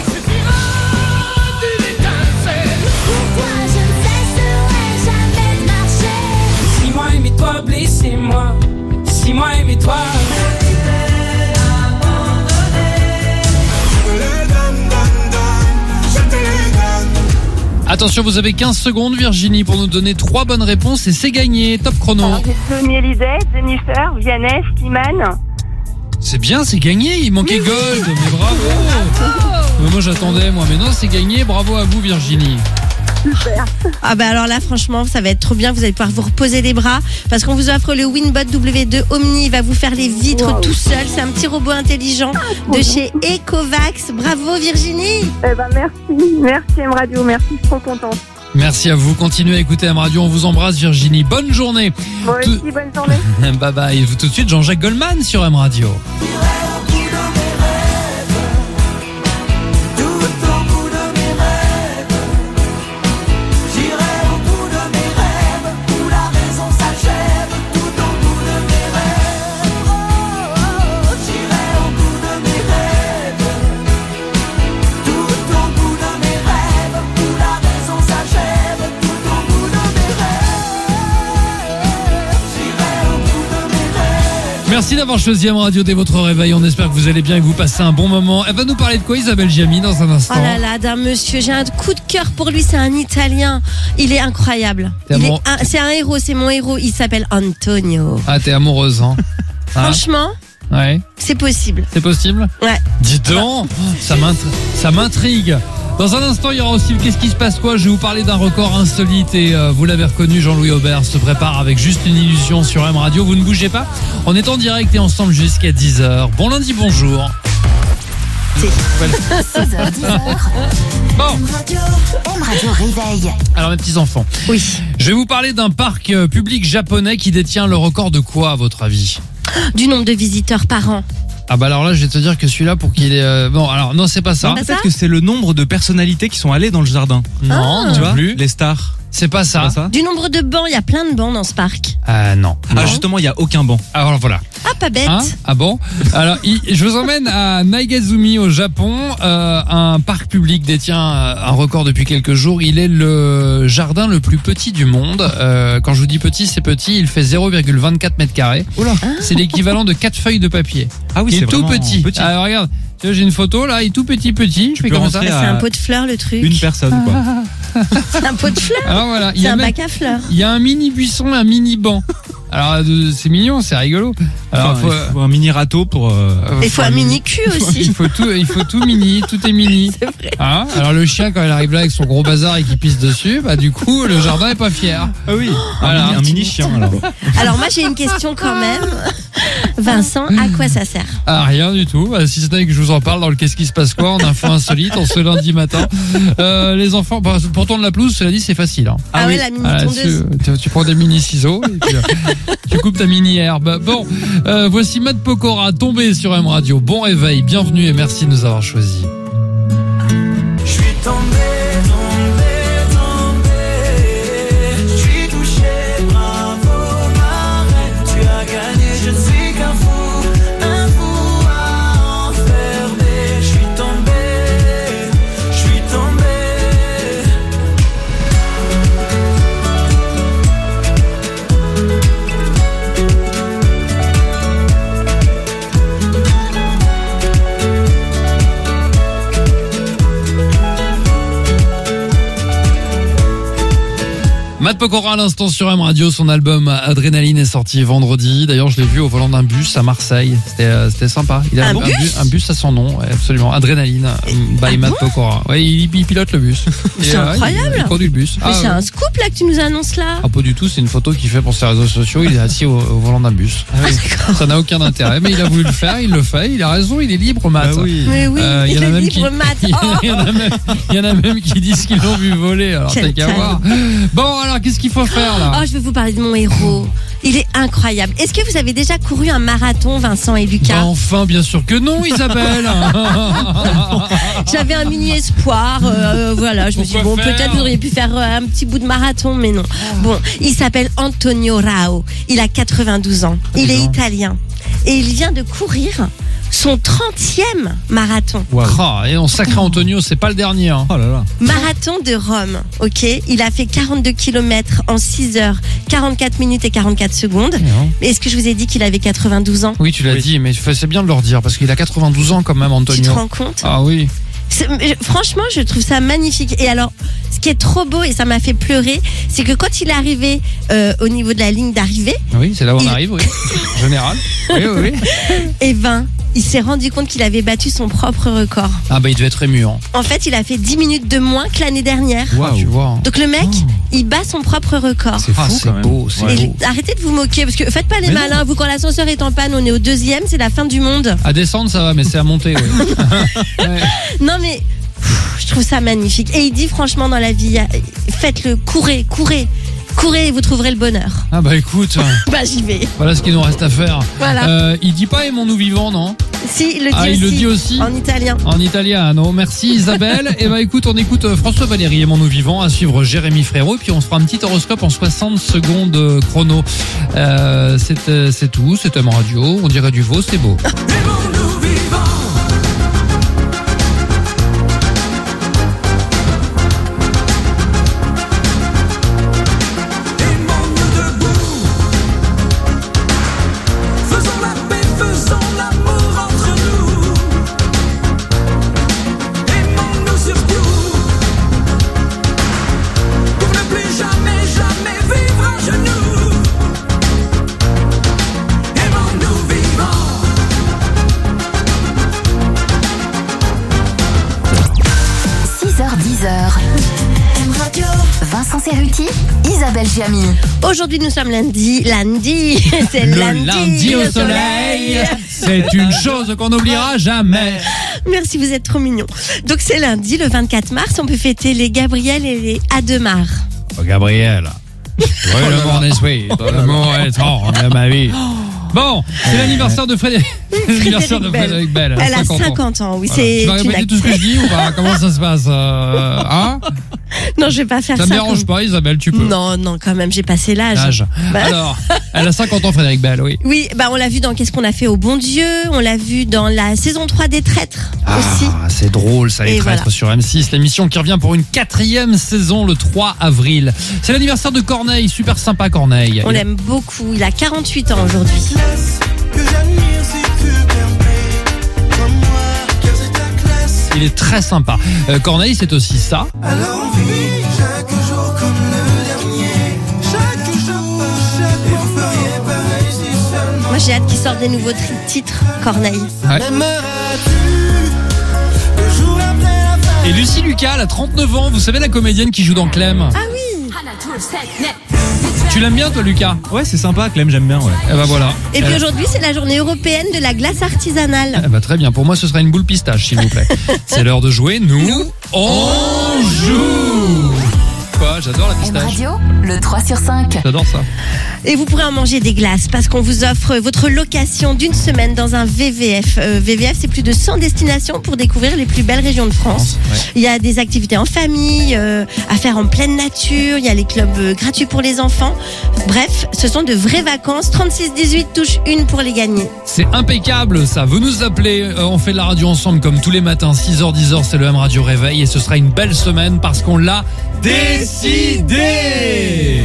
Speaker 1: Pourquoi je ne cesserai jamais de marcher?
Speaker 9: Si moi aimé toi, blessez-moi. Si moi aimé toi.
Speaker 2: Attention, vous avez 15 secondes Virginie pour nous donner 3 bonnes réponses et c'est gagné. Top chrono.
Speaker 8: Alors, j'ai Johnny Hallyday, Jennifer, Vianney, Slimane.
Speaker 2: C'est bien, c'est gagné. Il manquait Gold, mais bravo. Mais moi j'attendais mais non, c'est gagné. Bravo à vous Virginie.
Speaker 3: Ah bah alors là franchement ça va être trop bien, vous allez pouvoir vous reposer les bras parce qu'on vous offre le Winbot W2 Omni, il va vous faire les vitres
Speaker 8: Wow.
Speaker 3: tout seul, c'est un petit robot intelligent de chez Ecovax. Bravo Virginie.
Speaker 8: Eh ben, merci M Radio, merci, je suis trop contente.
Speaker 2: Merci à vous. Continuez à écouter M Radio. On vous embrasse Virginie. Bonne journée.
Speaker 8: Moi
Speaker 2: Tout-
Speaker 8: aussi, bonne journée.
Speaker 2: Bye bye. Tout de suite Jean-Jacques Goldman sur M Radio. Merci d'avoir choisi M Radio dès votre réveil. On espère que vous allez bien et que vous passez un bon moment. Elle va nous parler de quoi Isabelle Giamy dans un instant?
Speaker 3: Oh là là, d'un monsieur, j'ai un coup de cœur pour lui, c'est un Italien. Il est incroyable. C'est un héros, c'est mon héros, il s'appelle Antonio.
Speaker 2: Ah, t'es amoureuse, hein?
Speaker 3: Franchement,
Speaker 2: Ouais.
Speaker 3: c'est possible.
Speaker 2: C'est possible?
Speaker 3: Ouais.
Speaker 2: Dis donc, ça m'intrigue. Dans un instant, il y aura aussi qu'est-ce qui se passe quoi. Je vais vous parler d'un record insolite et vous l'avez reconnu, Jean-Louis Aubert se prépare avec juste une illusion sur M Radio. Vous ne bougez pas. On est en direct et ensemble jusqu'à 10h. Bon lundi, bonjour.
Speaker 5: 6h, 10h.
Speaker 2: Bon,
Speaker 5: M Radio réveil.
Speaker 2: alors mes petits enfants,
Speaker 3: Oui.
Speaker 2: je vais vous parler d'un parc public japonais qui détient le record de quoi à votre avis?
Speaker 3: Du nombre de visiteurs par an.
Speaker 2: Ah bah alors là, je vais te dire que celui-là pour qu'il est bon, alors non, c'est pas ça.
Speaker 3: Non,
Speaker 4: Peut-être que c'est le nombre de personnalités qui sont allées dans le jardin.
Speaker 2: Non,
Speaker 4: Tu
Speaker 2: non
Speaker 4: vois,
Speaker 2: plus.
Speaker 4: les stars.
Speaker 2: C'est pas
Speaker 4: C'est
Speaker 2: ça.
Speaker 4: pas ça
Speaker 3: Du nombre de bancs, il y a plein de bancs dans ce parc.
Speaker 2: Non.
Speaker 4: Ah, justement, il y a aucun banc.
Speaker 2: Alors voilà.
Speaker 3: Ah, pas bête.
Speaker 2: Hein ah bon. Alors, je vous emmène à Naigazumi au Japon. Un parc public détient un record depuis quelques jours. Il est le jardin le plus petit du monde. Quand je vous dis petit, c'est petit. Il fait 0,24 mètres carrés.
Speaker 4: Oula.
Speaker 2: C'est l'équivalent de 4 feuilles de papier.
Speaker 4: Ah oui,
Speaker 2: Il
Speaker 4: c'est
Speaker 2: est tout
Speaker 4: vraiment
Speaker 2: petit. Alors regarde, tu vois, j'ai une photo là. Il est tout petit. Je fais
Speaker 4: peux
Speaker 2: comme ça.
Speaker 4: rentrer
Speaker 3: C'est un pot de fleurs le truc.
Speaker 4: Une personne, quoi.
Speaker 3: C'est un pot de fleurs.
Speaker 2: Alors voilà. Il y
Speaker 3: C'est
Speaker 2: a
Speaker 3: un
Speaker 2: même-
Speaker 3: bac à fleurs.
Speaker 2: il y a un mini buisson, un mini banc. Alors c'est mignon, c'est rigolo. Alors
Speaker 4: Enfin, il faut un mini râteau pour.
Speaker 3: Il faut un mini cul aussi.
Speaker 2: Il faut tout mini, tout est mini.
Speaker 3: C'est vrai.
Speaker 2: Hein, alors le chien quand il arrive là avec son gros bazar et qu'il pisse dessus, bah du coup le jardin est pas fier.
Speaker 4: Ah oui,
Speaker 2: Voilà.
Speaker 4: un mini chien alors.
Speaker 3: Alors moi j'ai une question quand même. Vincent, à quoi ça sert?
Speaker 2: Ah, rien du tout. Si c'est que je vous en parle dans le Qu'est-ce qui se passe quoi en info insolite en ce lundi matin. Les enfants, pour tondre la pelouse, cela dit, c'est facile. Hein.
Speaker 3: Ah oui, la mini tondeuse.
Speaker 2: Tu prends des mini ciseaux et puis, tu coupes ta mini herbe. Bon, voici Matt Pokora tombé sur M Radio. Bon réveil, bienvenue et merci de nous avoir choisis.
Speaker 7: Je suis tombé. Je suis touché, bravo ma reine. Tu as gagné, je ne suis qu'un fou à enfermer. Je suis tombé.
Speaker 2: Matt Pokora à l'instant sur M Radio, son album Adrénaline est sorti vendredi. D'ailleurs, je l'ai vu au volant d'un bus à Marseille. C'était sympa. Il a un bus à son nom, absolument. Adrénaline by Matt Pokora. Ouais, il pilote le bus.
Speaker 3: C'est incroyable.
Speaker 2: Il conduit le bus.
Speaker 3: Mais c'est un scoop là que tu nous annonces là.
Speaker 2: Ah, pas du tout, c'est une photo qu'il fait pour ses réseaux sociaux. Il est assis au volant d'un bus. Ça n'a aucun intérêt, mais il a voulu le faire, il le fait. Il a raison, il est libre, Matt.
Speaker 3: Bah oui. Mais oui, il est libre, Matt.
Speaker 2: Il y en a même qui disent qu'ils l'ont vu voler. Alors t'as qu'à voir. Bon, alors qu'est-ce qu'il faut faire là?
Speaker 3: Oh, je vais vous parler de mon héros. Il est incroyable. Est-ce que vous avez déjà couru un marathon, Vincent et Lucas?
Speaker 2: Bah enfin, bien sûr que non, Isabelle.
Speaker 3: J'avais un mini espoir. Voilà, je me suis dit, bon, peut-être vous auriez pu faire un petit bout de marathon, mais non. Bon, il s'appelle Antonio Rao. Il a 92 ans. Il est italien. Et il vient de courir son 30e marathon.
Speaker 2: Wow. Oh, et on sacré Antonio, c'est pas le dernier. Hein. Oh là là.
Speaker 3: Marathon de Rome, ok. Il a fait 42 km en 6 heures, 44 minutes et 44 secondes. Mais est-ce que je vous ai dit qu'il avait 92 ans?
Speaker 2: Oui, tu l'as dit, mais c'est bien de leur dire, parce qu'il a 92 ans quand même, Antonio.
Speaker 3: Tu te rends compte?
Speaker 2: Ah oui.
Speaker 3: Franchement, je trouve ça magnifique. Et alors, ce qui est trop beau, et ça m'a fait pleurer, c'est que quand il est arrivé au niveau de la ligne d'arrivée...
Speaker 2: Oui, c'est là où on arrive, oui. En général. Oui.
Speaker 3: Et il s'est rendu compte qu'il avait battu son propre record.
Speaker 2: Ah bah il devait être ému. Hein.
Speaker 3: En fait, il a fait 10 minutes de moins que l'année dernière.
Speaker 2: Wow. Tu vois.
Speaker 3: Donc le mec, il bat son propre record.
Speaker 2: C'est fou, c'est beau.
Speaker 3: Arrêtez de vous moquer, parce que faites pas les malins. Vous, quand l'ascenseur est en panne, on est au 2e, c'est la fin du monde.
Speaker 2: À descendre, ça va, mais c'est à monter, oui.
Speaker 3: Ouais. Non mais, je trouve ça magnifique. Et il dit franchement dans la vie, faites-le, courez et vous trouverez le bonheur.
Speaker 2: Ah bah écoute.
Speaker 3: Bah j'y vais.
Speaker 2: Voilà ce qu'il nous reste à faire.
Speaker 3: Voilà.
Speaker 2: Il dit pas aimons-nous vivants, non?
Speaker 3: Si, il le dit aussi.
Speaker 2: Il le dit aussi.
Speaker 3: En italien.
Speaker 2: En italien, non. Merci Isabelle. Et bah écoute, on écoute François Valéry, aimons-nous vivants, à suivre Jérémy Frérot, et puis on se fera un petit horoscope en 60 secondes chrono. C'est tout, c'est M Radio, on dirait du veau, c'est beau.
Speaker 5: Vincent Cerruti, Isabelle Giamy.
Speaker 3: Aujourd'hui nous sommes lundi, c'est
Speaker 2: le lundi au soleil. C'est une chose qu'on n'oubliera jamais.
Speaker 3: Merci, vous êtes trop mignons. Donc c'est lundi, le 24 mars, on peut fêter les Gabriel et les Ademar.
Speaker 2: Oh, Gabriel, oui, l'amour n'est sweet, l'amour est tendre de ma vie. Bon, c'est l'anniversaire de Frédéric Bell.
Speaker 3: Elle a 50 ans, oui. Voilà.
Speaker 2: Tu vas répéter tout ce que je dis ou pas? Comment ça se passe? Hein?
Speaker 3: Non, je vais pas faire ça.
Speaker 2: Ça me dérange pas, Isabelle, tu peux.
Speaker 3: Non, quand même, j'ai passé l'âge.
Speaker 2: Alors, elle a 50 ans, Frédéric Bell, oui.
Speaker 3: Oui, on l'a vu dans Qu'est-ce qu'on a fait au bon Dieu, on l'a vu dans la saison 3 des Traîtres aussi.
Speaker 2: C'est drôle ça, les Traîtres voilà. Sur M6, l'émission qui revient pour une 4e saison le 3 avril. C'est l'anniversaire de Corneille, super sympa Corneille.
Speaker 3: On l'aime beaucoup, il a 48 ans aujourd'hui.
Speaker 2: Il est très sympa. Corneille, c'est aussi ça.
Speaker 7: Alors on vit chaque jour comme le dernier. Chaque jour,
Speaker 3: moi j'ai hâte qu'il sorte des nouveaux titres, Corneille.
Speaker 2: Ouais. Et Lucie Lucas, elle a 39 ans. Vous savez, la comédienne qui joue dans Clem.
Speaker 3: Ah oui.
Speaker 2: Tu l'aimes bien toi Lucas?
Speaker 4: Ouais, c'est sympa, Clem, j'aime bien, ouais.
Speaker 2: Eh ben voilà.
Speaker 3: Et puis aujourd'hui, c'est la journée européenne de la glace artisanale.
Speaker 2: Eh ben très bien, pour moi ce sera une boule pistache s'il vous plaît. C'est l'heure de jouer, on joue. Quoi, j'adore la
Speaker 5: M
Speaker 2: pistache.
Speaker 5: Radio, le 3 sur 5.
Speaker 2: J'adore ça.
Speaker 3: Et vous pourrez en manger des glaces parce qu'on vous offre votre location d'une semaine dans un VVF. VVF, c'est plus de 100 destinations pour découvrir les plus belles régions de France.
Speaker 2: Ouais.
Speaker 3: Il y a des activités en famille, à faire en pleine nature. Il y a les clubs gratuits pour les enfants. Bref, ce sont de vraies vacances. 36-18 touche 1 pour les gagner.
Speaker 2: C'est impeccable ça, vous nous appelez, on fait de la radio ensemble comme tous les matins, 6h, 10h, c'est le M Radio Réveil et ce sera une belle semaine parce qu'on l'a décidé.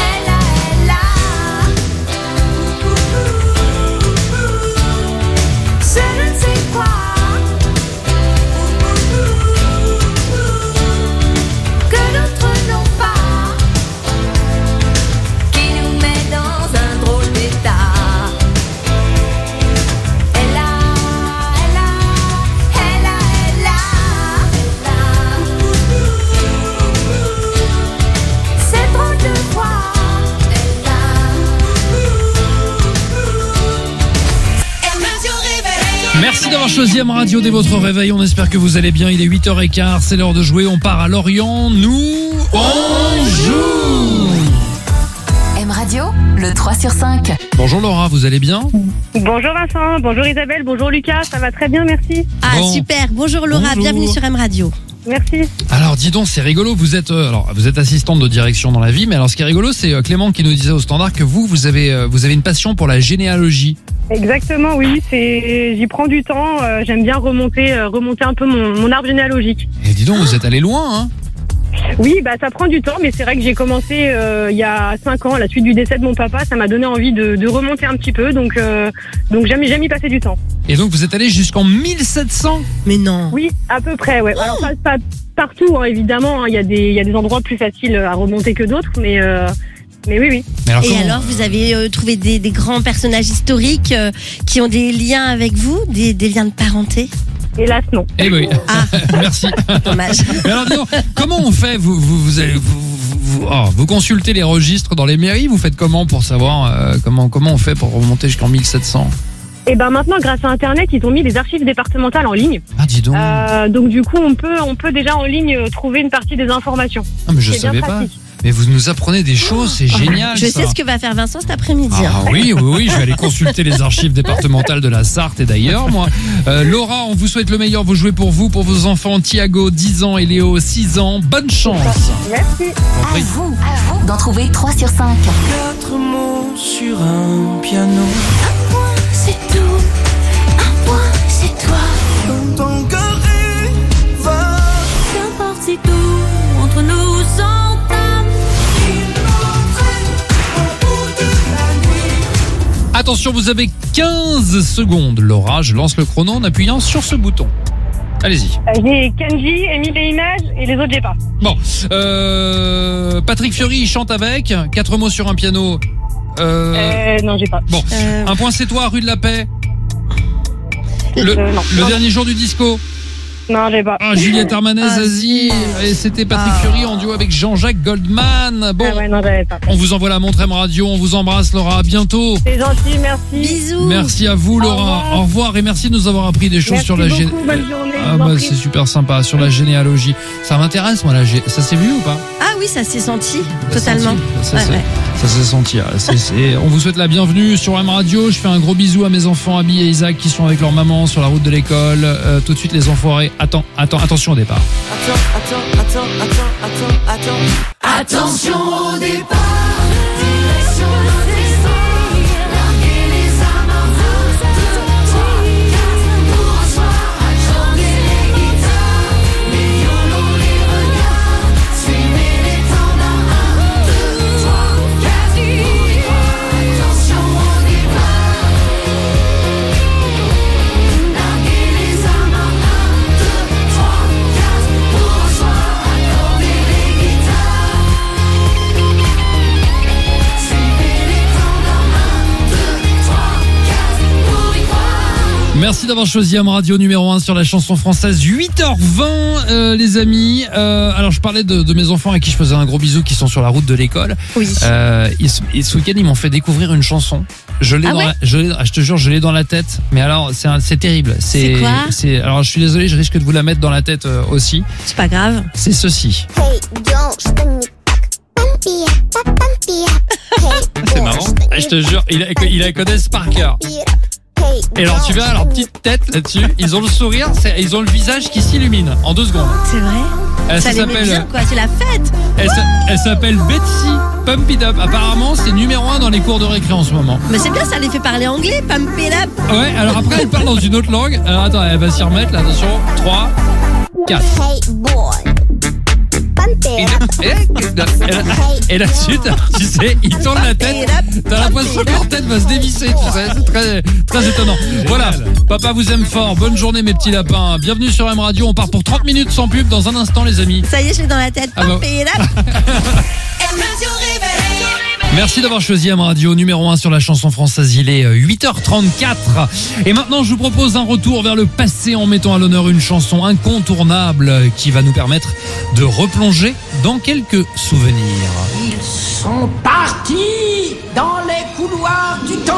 Speaker 2: Merci d'avoir choisi M Radio dès votre réveil. On espère que vous allez bien. Il est 8h15. C'est l'heure de jouer. On part à Lorient. On joue.
Speaker 5: M Radio, le 3 sur 5.
Speaker 2: Bonjour Laura, vous allez bien?
Speaker 8: Bonjour Vincent, bonjour Isabelle, bonjour Lucas, ça va très bien, merci.
Speaker 3: Ah,
Speaker 2: Bon.
Speaker 3: super. Bonjour Laura,
Speaker 2: Bonjour.
Speaker 3: bienvenue sur M Radio.
Speaker 8: Merci.
Speaker 2: Alors dis donc, c'est rigolo. Vous êtes assistante de direction dans la vie, mais alors ce qui est rigolo, c'est Clément qui nous disait au standard que vous avez une passion pour la généalogie.
Speaker 8: Exactement, oui, j'y prends du temps, j'aime bien remonter un peu mon arbre généalogique.
Speaker 2: Et dis donc, vous êtes allé loin, hein?
Speaker 8: Oui, bah ça prend du temps, mais c'est vrai que j'ai commencé il y a 5 ans, à la suite du décès de mon papa, ça m'a donné envie de remonter un petit peu, donc j'aime y passer du temps.
Speaker 2: Et donc vous êtes allé jusqu'en 1700?
Speaker 3: Mais non.
Speaker 8: Oui, à peu près, ouais. Alors pas partout, hein, évidemment, hein, il y a des endroits plus faciles à remonter que d'autres, mais oui.
Speaker 2: Mais alors,
Speaker 3: Et
Speaker 2: comment-
Speaker 3: alors, vous avez trouvé des grands personnages historiques qui ont des liens avec vous, des liens de parenté?
Speaker 8: Hélas, non.
Speaker 2: Eh oui,
Speaker 3: Ah,
Speaker 2: merci.
Speaker 3: dommage.
Speaker 2: Mais alors dis donc, comment on fait? Vous consultez les registres dans les mairies? Vous faites comment pour savoir comment on fait pour remonter jusqu'en 1700?
Speaker 8: Et ben maintenant, grâce à Internet, ils ont mis des archives départementales en ligne.
Speaker 2: Ah dis donc.
Speaker 8: Donc du coup, on peut déjà en ligne trouver une partie des informations.
Speaker 2: Ah, mais je
Speaker 8: c'est bien
Speaker 2: savais pas.
Speaker 8: pratique.
Speaker 2: Mais vous nous apprenez des choses, c'est génial.
Speaker 3: Je
Speaker 2: ça.
Speaker 3: sais ce que va faire Vincent cet après-midi. hein.
Speaker 2: Ah oui, je vais aller consulter les archives départementales de la Sarthe et d'ailleurs, moi. Laura, on vous souhaite le meilleur. Vous jouez pour vous, pour vos enfants. Thiago, 10 ans et Léo, 6 ans. Bonne chance.
Speaker 8: Merci.
Speaker 5: À vous d'en trouver 3 sur 5.
Speaker 9: 4 mots sur un piano.
Speaker 1: C'est tout, un point, c'est toi.
Speaker 9: Dans ton cœur va.
Speaker 1: Qu'importe si tout entre nous s'entame.
Speaker 2: Attention, vous avez 15 secondes. Laura, je lance le chrono en appuyant sur ce bouton. Allez-y.
Speaker 8: J'ai Kenji, Émile et Images et les autres j'ai pas.
Speaker 2: Bon, Patrick Fiori, il chante avec. 4 mots sur un piano.
Speaker 8: Non, j'ai pas.
Speaker 2: Bon, un point c'est toi, rue de la Paix.
Speaker 8: non.
Speaker 2: Le dernier jour du disco.
Speaker 8: Non, j'ai pas.
Speaker 2: Ah, Juliette Armanet, Zazie. Et c'était Patrick Fiori en duo avec Jean-Jacques Goldman. Bon,
Speaker 8: Ah ouais, non, j'avais pas.
Speaker 2: on vous envoie la montre M Radio. On vous embrasse, Laura. À bientôt.
Speaker 8: C'est gentil, merci.
Speaker 3: Bisous.
Speaker 2: Merci à vous, Laura. Au revoir et merci de nous avoir appris des choses
Speaker 8: Merci
Speaker 2: sur la
Speaker 8: beaucoup,
Speaker 2: généalogie.
Speaker 8: bonne journée.
Speaker 2: Ah
Speaker 8: je vous en
Speaker 2: bah
Speaker 8: prie.
Speaker 2: c'est super sympa sur la généalogie. Ça m'intéresse moi ça s'est vu ou pas?
Speaker 3: Ah oui, ça s'est senti,
Speaker 2: Ça s'est
Speaker 3: totalement.
Speaker 2: senti. Ça
Speaker 3: Ouais,
Speaker 2: s'est-
Speaker 3: ouais.
Speaker 2: Ça s'est senti. On vous souhaite la bienvenue sur M Radio. Je fais un gros bisou à mes enfants Abby et Isaac qui sont avec leur maman sur la route de l'école. Tout de suite les enfoirés. Attention au départ.
Speaker 1: Attention au départ, direction le désir, larguer les amarres, 1, 2, 3, 4, pour un soir, accorder les guitares, les violons, les regards, suivez les temps d'un 1, 2, 3, 4, attention au départ, larguer les amarres, 1, 2, 3, 4, pour un soir, accorder les guitares.
Speaker 2: Merci d'avoir choisi Am Radio numéro 1 sur la chanson française. 8h20 les amis. Alors je parlais de mes enfants à qui je faisais un gros bisou qui sont sur la route de l'école.
Speaker 3: Oui.
Speaker 2: Ce week-end ils m'ont fait découvrir une chanson. Je l'ai je te jure, je l'ai dans la tête. Mais alors c'est terrible.
Speaker 3: C'est quoi ?
Speaker 2: Alors je suis désolé, je risque de vous la mettre dans la tête aussi.
Speaker 3: C'est pas grave.
Speaker 2: C'est ceci. C'est marrant. Je te jure, ils la connaissent par cœur. Et alors tu vois leur petite tête là-dessus, ils ont le sourire, ils ont le visage qui s'illumine en 2 secondes.
Speaker 3: C'est vrai. Ça les met bien quoi, c'est la fête.
Speaker 2: Elle s'appelle Betsy Pump It Up. Apparemment c'est numéro 1 dans les cours de récré en ce moment.
Speaker 3: Mais c'est bien, ça les fait parler anglais, Pump It Up.
Speaker 2: Ouais, alors après elle parle dans une autre langue. Alors attends, elle va s'y remettre là, attention. 3, 4. Et là-dessus, tu sais, il tourne la tête. T'as l'impression que leur tête va se dévisser, tu sais. C'est très, très étonnant. Voilà, papa vous aime fort. Bonne journée, mes petits lapins. Bienvenue sur M Radio. On part pour 30 minutes sans pub dans un instant, les amis.
Speaker 3: Ça y est, je l'ai dans la tête. Pump It Up.
Speaker 2: Merci d'avoir choisi M Radio numéro 1 sur la chanson française. Il est 8h34. Et maintenant, je vous propose un retour vers le passé en mettant à l'honneur une chanson incontournable qui va nous permettre de replonger dans quelques souvenirs.
Speaker 9: Ils sont partis dans les couloirs du temps.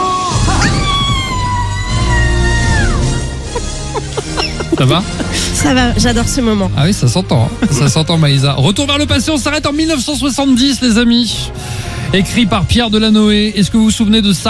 Speaker 2: Ça va ?
Speaker 3: Ça va, j'adore ce moment.
Speaker 2: Ah oui, ça s'entend. Hein. Ça s'entend, Maïsa. Retour vers le passé, on s'arrête en 1970, les amis. Écrit par Pierre Delanoë. Est-ce que vous vous souvenez de ça ?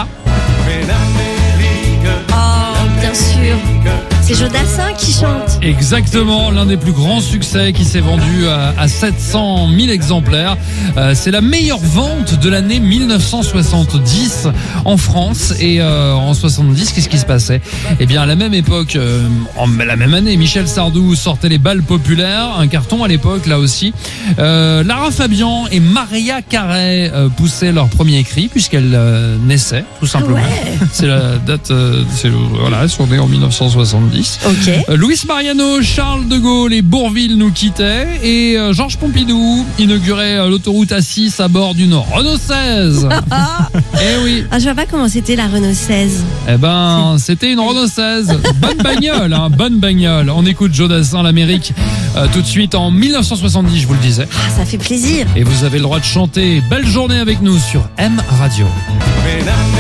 Speaker 3: Oh, bien sûr. C'est Jodassin qui chante.
Speaker 2: Exactement, l'un des plus grands succès qui s'est vendu à 700 000 exemplaires. C'est la meilleure vente de l'année 1970 en France. Et en 70, qu'est-ce qui se passait ? Eh bien, à la même époque, la même année, Michel Sardou sortait Les Balles Populaires, un carton à l'époque, là aussi. Lara Fabian et Maria Carey poussaient leur premier cri, puisqu'elles naissaient, tout simplement.
Speaker 3: Ouais.
Speaker 2: C'est la date, voilà, elles sont nées en 1970.
Speaker 3: Ok.
Speaker 2: Louis Mariano, Charles de Gaulle et Bourvil nous quittaient et Georges Pompidou inaugurait l'autoroute A6 à bord d'une Renault 16. Eh oui.
Speaker 3: Ah, je vois pas comment c'était la Renault 16.
Speaker 2: Eh ben, c'était une Renault 16. Bonne bagnole, hein, bonne bagnole. On écoute Jodassin, l'Amérique, tout de suite en 1970, je vous le disais.
Speaker 3: Ah, ça fait plaisir.
Speaker 2: Et vous avez le droit de chanter Belle journée avec nous sur M Radio.
Speaker 6: Mais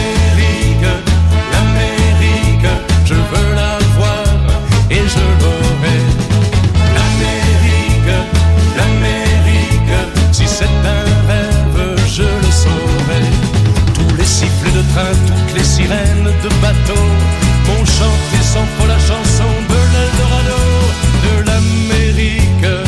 Speaker 6: l'Amérique, je veux la voir et je l'aurai. L'Amérique, si c'est un rêve, je le saurai. Tous les sifflets de train, toutes les sirènes de bateau m'ont chanté sans faux la chanson de l'Eldorado, de l'Amérique.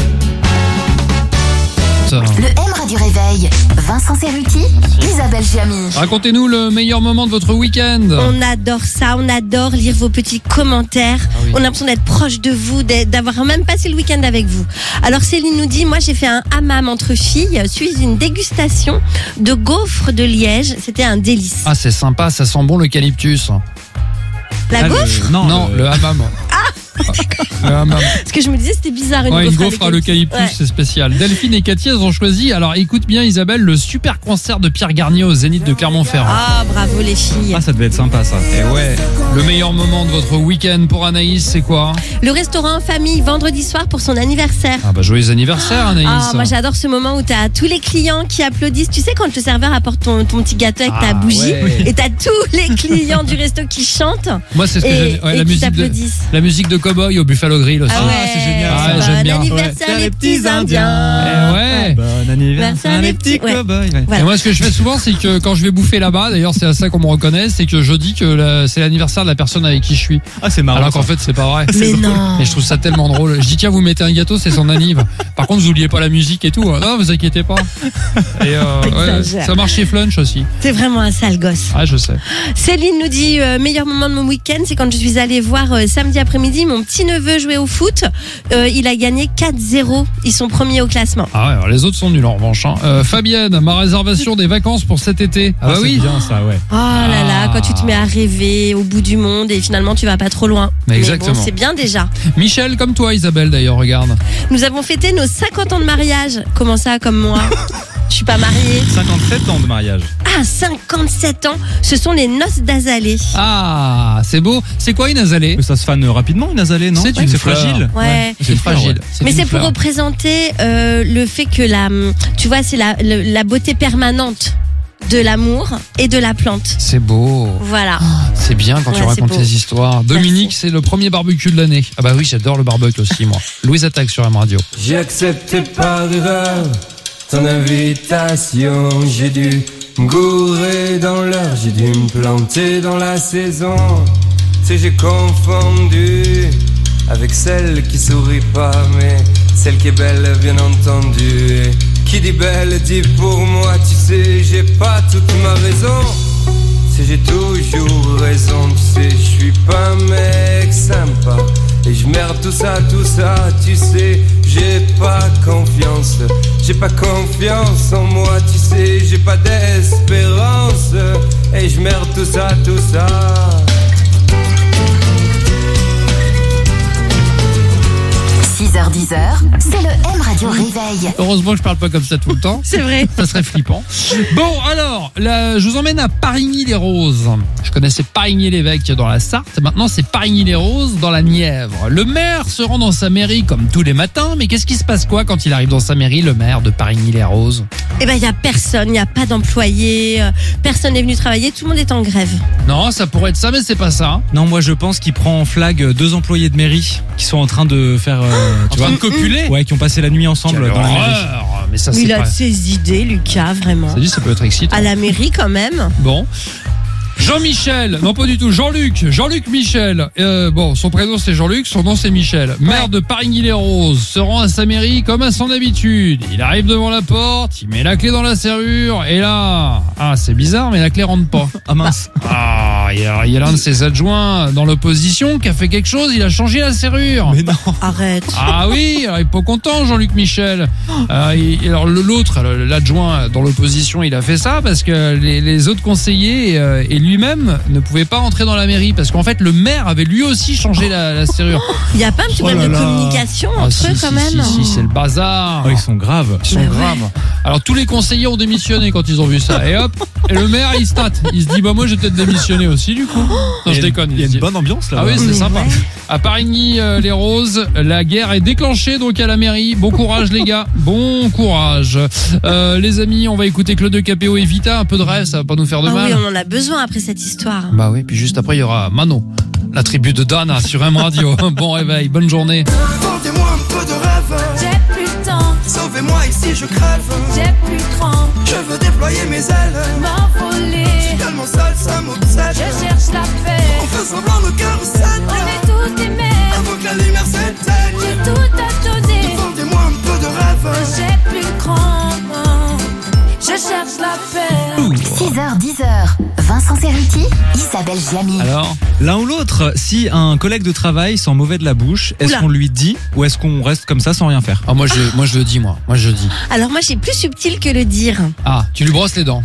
Speaker 5: Le M Radio Réveil, Vincent Cerruti, Isabelle Giamy.
Speaker 2: Racontez-nous le meilleur moment de votre week-end.
Speaker 3: On adore ça, on adore lire vos petits commentaires.
Speaker 2: Ah oui.
Speaker 3: On a l'impression d'être proche de vous, d'avoir même passé le week-end avec vous. Alors Céline nous dit, moi j'ai fait un hammam entre filles, suivi d'une dégustation de gaufres de Liège. C'était un délice.
Speaker 2: Ah, c'est sympa, ça sent bon l'eucalyptus.
Speaker 3: La gaufre
Speaker 2: Non, le hammam. Le hammam.
Speaker 3: Parce que je me disais c'était bizarre une
Speaker 2: Ouais,
Speaker 3: gaufre,
Speaker 2: une gaufre à l'eucalyptus,
Speaker 3: Ouais.
Speaker 2: c'est spécial. Delphine et Cathy, elles ont choisi, alors écoute bien Isabelle, le super concert de Pierre Garnier au Zénith de Clermont-Ferrand.
Speaker 3: Ah, bravo les filles.
Speaker 4: Ah, ça devait être sympa ça.
Speaker 2: Et ouais, le meilleur moment de votre week-end pour Anaïs, c'est quoi ?
Speaker 3: Le restaurant en famille vendredi soir pour son anniversaire.
Speaker 2: Ah bah joyeux anniversaire Anaïs.
Speaker 3: Ah, moi j'adore ce moment où t'as tous les clients qui applaudissent. Tu sais quand le serveur apporte ton petit gâteau avec ta bougie
Speaker 2: ouais.
Speaker 3: et t'as tous les clients du resto qui chantent
Speaker 2: Moi c'est ce que
Speaker 3: et,
Speaker 2: j'aime, ouais,
Speaker 3: et
Speaker 2: la
Speaker 3: qui
Speaker 2: musique
Speaker 3: t'applaudissent.
Speaker 2: la musique de Cowboy au Buffalo Grill aussi.
Speaker 3: Ah ouais,
Speaker 4: c'est génial, ça.
Speaker 2: Ouais, j'aime bien.
Speaker 3: Bon anniversaire les petits Indiens.
Speaker 2: Eh ouais.
Speaker 4: Bon anniversaire les petits
Speaker 3: Ouais.
Speaker 4: cow-boys. Ouais.
Speaker 3: Voilà.
Speaker 2: Et moi, ce que je fais souvent, c'est que quand je vais bouffer là-bas, d'ailleurs, c'est à ça qu'on me reconnaît, c'est que je dis que c'est l'anniversaire de la personne avec qui je suis.
Speaker 4: Ah, c'est marrant.
Speaker 2: Alors qu'en
Speaker 4: ça.
Speaker 2: fait, c'est pas vrai.
Speaker 3: Mais non.
Speaker 2: Et je trouve ça tellement drôle. Je dis, tiens, vous mettez un gâteau, c'est son anniv. Par contre, vous oubliez pas la musique et tout. Non, vous inquiétez pas. Et ouais,
Speaker 3: T'exagères.
Speaker 2: ça marche chez Flunch aussi.
Speaker 3: T'es vraiment un sale gosse.
Speaker 2: Ah, je sais.
Speaker 3: Céline nous dit meilleur moment de mon week-end, c'est quand je suis allée voir samedi après-midi mon petit neveu jouer au foot. Il a gagné 4-0. Ils sont premiers au classement.
Speaker 2: Ah ouais, alors les autres sont nuls en revanche. Hein. Fabienne, ma réservation des vacances pour cet été. Ah bah
Speaker 4: c'est
Speaker 2: oui.
Speaker 4: bien ça, ouais.
Speaker 3: Oh là là, quand tu te mets à rêver au bout du monde et finalement tu vas pas trop loin.
Speaker 2: Exactement.
Speaker 3: Mais bon, c'est bien déjà.
Speaker 2: Michel, comme toi, Isabelle, d'ailleurs, regarde.
Speaker 3: Nous avons fêté nos 50 ans de mariage. Comment ça, comme moi? Je suis pas mariée.
Speaker 4: 57 ans de mariage.
Speaker 3: Ah, 57 ans, ce sont les noces d'Azalée.
Speaker 2: Ah, c'est beau. C'est quoi une azalée?
Speaker 4: Mais ça se fane rapidement, une azalée, non?
Speaker 2: C'est une fleur.
Speaker 4: fragile.
Speaker 3: Ouais.
Speaker 2: C'est fragile.
Speaker 3: Mais
Speaker 2: une
Speaker 3: c'est pour
Speaker 2: fleur.
Speaker 3: représenter le fait que tu vois, c'est la beauté permanente de l'amour et de la plante.
Speaker 2: C'est beau.
Speaker 3: Voilà.
Speaker 2: C'est bien quand tu
Speaker 3: Ouais,
Speaker 2: racontes
Speaker 3: c'est beau.
Speaker 2: ces histoires. Dominique, c'est le premier barbecue de l'année. Ah bah oui, j'adore le barbecue aussi, moi. Louise Attaque sur M Radio.
Speaker 10: J'ai accepté par erreur ton invitation. J'ai dû me gourer dans l'heure, j'ai dû me planter dans la saison. C'est j'ai confondu avec celle qui sourit pas, mais celle qui est belle, bien entendu. Et qui dit belle dit pour moi, tu sais, j'ai pas toute ma raison. C'est j'ai toujours raison, tu sais, je suis pas un mec sympa. Et je merde tout ça, tu sais, j'ai pas confiance en moi, tu sais, j'ai pas d'espérance. Et je merde tout ça.
Speaker 5: 6h-10h, c'est le M Radio Réveil.
Speaker 2: Heureusement que je parle pas comme ça tout le temps.
Speaker 3: C'est vrai.
Speaker 2: Ça serait flippant. Bon, alors, là, je vous emmène à Parigny-les-Roses. Je connaissais Parigny-l'Évêque dans la Sarthe. Maintenant, c'est Parigny-les-Roses dans la Nièvre. Le maire se rend dans sa mairie comme tous les matins. Mais qu'est-ce qui se passe quoi quand il arrive dans sa mairie, le maire de Parigny-les-Roses?
Speaker 3: Eh ben, il y a personne, il y a pas d'employés, personne n'est venu travailler, tout le monde est en grève.
Speaker 2: Non, ça pourrait être ça, mais c'est pas ça.
Speaker 4: Non, moi je pense qu'il prend en flag 2 employés de mairie qui sont en train de faire, tu vois,
Speaker 2: de copuler.
Speaker 4: Ouais, qui ont passé la nuit ensemble
Speaker 2: Quelle
Speaker 4: dans la mairie.
Speaker 2: horreur. Mais ça,
Speaker 3: Mais
Speaker 2: c'est
Speaker 3: il a
Speaker 2: pas...
Speaker 3: ses idées, Lucas, vraiment.
Speaker 2: Ça dit, ça peut être excitant.
Speaker 3: À la mairie, quand même.
Speaker 2: Bon. Jean-Michel, non pas du tout, Jean-Luc Michel, bon, son prénom c'est Jean-Luc, son nom c'est Michel, maire de Parigny-les-Roses, se rend à sa mairie comme à son habitude. Il arrive devant la porte, il met la clé dans la serrure, et là, c'est bizarre, mais la clé rentre pas.
Speaker 4: Ah mince.
Speaker 2: Il y a l'un de ses adjoints dans l'opposition qui a fait quelque chose, il a changé la serrure.
Speaker 4: Mais non.
Speaker 3: Arrête.
Speaker 2: Ah oui, alors il est pas content Jean-Luc Michel. Alors l'autre, l'adjoint dans l'opposition, il a fait ça parce que les autres conseillers et lui-même ne pouvaient pas entrer dans la mairie parce qu'en fait le maire avait lui aussi changé la serrure.
Speaker 3: Il n'y a pas un petit problème de communication entre eux quand même?
Speaker 2: Si, c'est le bazar.
Speaker 4: Oh, ils sont graves.
Speaker 2: Ils sont graves. Alors tous les conseillers ont démissionné quand ils ont vu ça. Et hop, et le maire il se tâte. Il se dit bah moi je vais peut-être démissionner aussi du coup. Non, je déconne.
Speaker 4: Il y a une bonne ambiance là.
Speaker 2: Ah oui, c'est
Speaker 3: Mais
Speaker 2: sympa.
Speaker 3: ouais.
Speaker 2: À Parigny-les-Roses, la guerre est déclenchée donc à la mairie. Bon courage les gars, bon courage. Les amis, on va écouter Claude de Capéo et Vita, un peu de rêve, ça va pas nous faire de
Speaker 3: Ah
Speaker 2: mal.
Speaker 3: oui, on en a besoin après cette histoire.
Speaker 2: Bah oui, puis juste après il y aura Mano, la tribu de Dana sur M Radio. Bon réveil, bonne journée.
Speaker 6: Vendez-moi un peu de rêve,
Speaker 1: J'ai plus le temps,
Speaker 6: sauvez-moi ici je crève.
Speaker 1: j'ai plus le cran,
Speaker 6: Je veux déployer mes ailes,
Speaker 1: m'envoler.
Speaker 6: tellement seul ça m'obsède.
Speaker 1: Je cherche la paix,
Speaker 6: On fait semblant le cœur saigne,
Speaker 1: on est tous des mères.
Speaker 6: avant que la lumière s'éteigne.
Speaker 1: J'ai tout à donner,
Speaker 6: Vendez-moi un peu de rêve.
Speaker 1: j'ai plus le cran. Je cherche la paix.
Speaker 5: 6h-10h, Vincent Cerruti, Isabelle Giamy.
Speaker 2: Alors
Speaker 4: L'un ou l'autre, si un collègue de travail sent mauvais de la bouche, est-ce
Speaker 3: Oula.
Speaker 4: qu'on lui dit ou est-ce qu'on reste comme ça sans rien faire?
Speaker 2: moi je le dis moi je dis.
Speaker 3: Alors moi j'ai plus subtil que le dire.
Speaker 2: Ah, tu lui brosses les dents.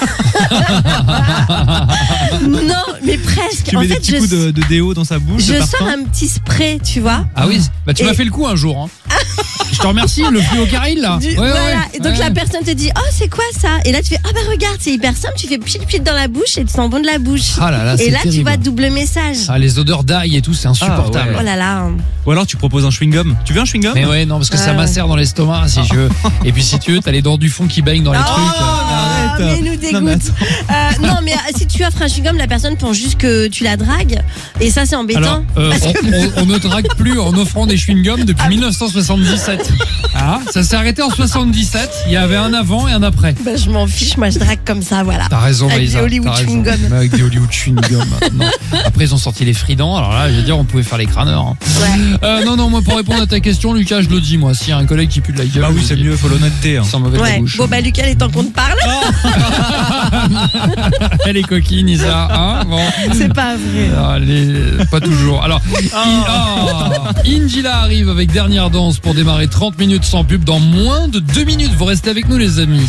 Speaker 3: Non, mais presque.
Speaker 4: Tu
Speaker 3: En
Speaker 4: mets des
Speaker 3: fait,
Speaker 4: petits coups de déo dans sa bouche, de
Speaker 3: je
Speaker 4: parfum?
Speaker 3: sors un petit spray, tu vois.
Speaker 2: Ah oui, bah tu
Speaker 3: Et-
Speaker 2: m'as fait le coup un jour. Hein. Je te remercie, le fluocaril là. Ouais,
Speaker 3: Voilà.
Speaker 2: ouais,
Speaker 3: Et donc
Speaker 2: ouais.
Speaker 3: la personne te dit, oh c'est quoi ça? Et là tu fais, ah bah regarde, c'est hyper simple. Tu fais pchit dans la bouche et tu sens bon de la bouche.
Speaker 2: Ah là là, c'est
Speaker 3: et là
Speaker 2: terrible.
Speaker 3: tu vois double message.
Speaker 2: Ah, les odeurs d'ail et tout, c'est insupportable.
Speaker 4: Ah,
Speaker 3: Oh là là.
Speaker 4: Ou alors tu proposes un chewing-gum. Tu veux un chewing-gum?
Speaker 2: Mais ouais, non, parce que ça
Speaker 3: Ouais.
Speaker 2: macère dans l'estomac, si tu veux. Et puis si tu veux, t'as les dents du fond qui baignent dans les trucs.
Speaker 3: Ah,
Speaker 4: arrête.
Speaker 3: mais nous
Speaker 4: Non, mais
Speaker 3: dégoûte. Non, mais si tu offres un chewing-gum, la personne pense juste que tu la dragues. Et ça, c'est embêtant.
Speaker 2: Alors, on ne drague plus en offrant des chewing-gums depuis 1977. Ah, ça s'est arrêté en 77. Il y avait un avant et un après.
Speaker 3: Bah, je m'en fiche, moi je drague comme ça, voilà.
Speaker 2: T'as raison,
Speaker 3: Avec
Speaker 2: Maïsa.
Speaker 3: des Hollywood
Speaker 2: t'as raison.
Speaker 3: chewing-gum.
Speaker 2: Mais avec des Hollywood chewing-gum. Non. Après, ils ont sorti les fridans. Alors là, je veux dire, on pouvait faire les crâneurs. Hein.
Speaker 3: Ouais.
Speaker 2: Non, moi, pour répondre à ta question, Lucas, je le dis, moi. S'il y a un collègue qui pue de la gueule.
Speaker 4: Bah oui,
Speaker 2: je
Speaker 4: c'est
Speaker 2: le dis.
Speaker 4: mieux, faut l'honnêteté. Hein.
Speaker 2: Sans mauvais de la
Speaker 3: Ouais.
Speaker 2: bouche.
Speaker 3: Bon, bah, Lucas, les temps qu'on te parle,
Speaker 2: Elle est coquine, Isa. Hein, bon.
Speaker 3: c'est pas vrai.
Speaker 2: Ah, pas toujours. Alors, Indila arrive avec Dernière Danse pour démarrer 30 minutes sans pub dans moins de 2 minutes. Vous restez avec nous, les amis.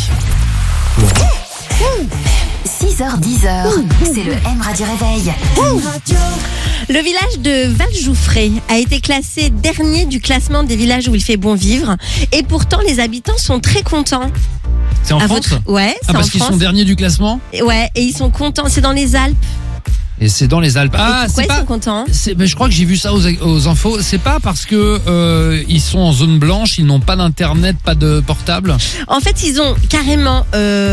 Speaker 5: 6h-10h, c'est le M Radio Réveil.
Speaker 3: Le village de Valjouffré a été classé dernier du classement des villages où il fait bon vivre. Et pourtant, les habitants sont très contents.
Speaker 4: C'est en
Speaker 3: À
Speaker 4: France
Speaker 3: Ouais, c'est
Speaker 2: parce
Speaker 3: en
Speaker 2: qu'ils
Speaker 3: France.
Speaker 2: sont derniers du classement.
Speaker 3: Ouais, et ils sont contents. C'est dans les Alpes.
Speaker 2: Et c'est dans les Alpes. Ah,
Speaker 3: et pourquoi
Speaker 2: c'est
Speaker 3: ils
Speaker 2: pas.
Speaker 3: sont contents?
Speaker 2: Je crois que j'ai vu ça aux infos. C'est pas parce que ils sont en zone blanche, ils n'ont pas d'internet, pas de portable.
Speaker 3: En fait, ils ont carrément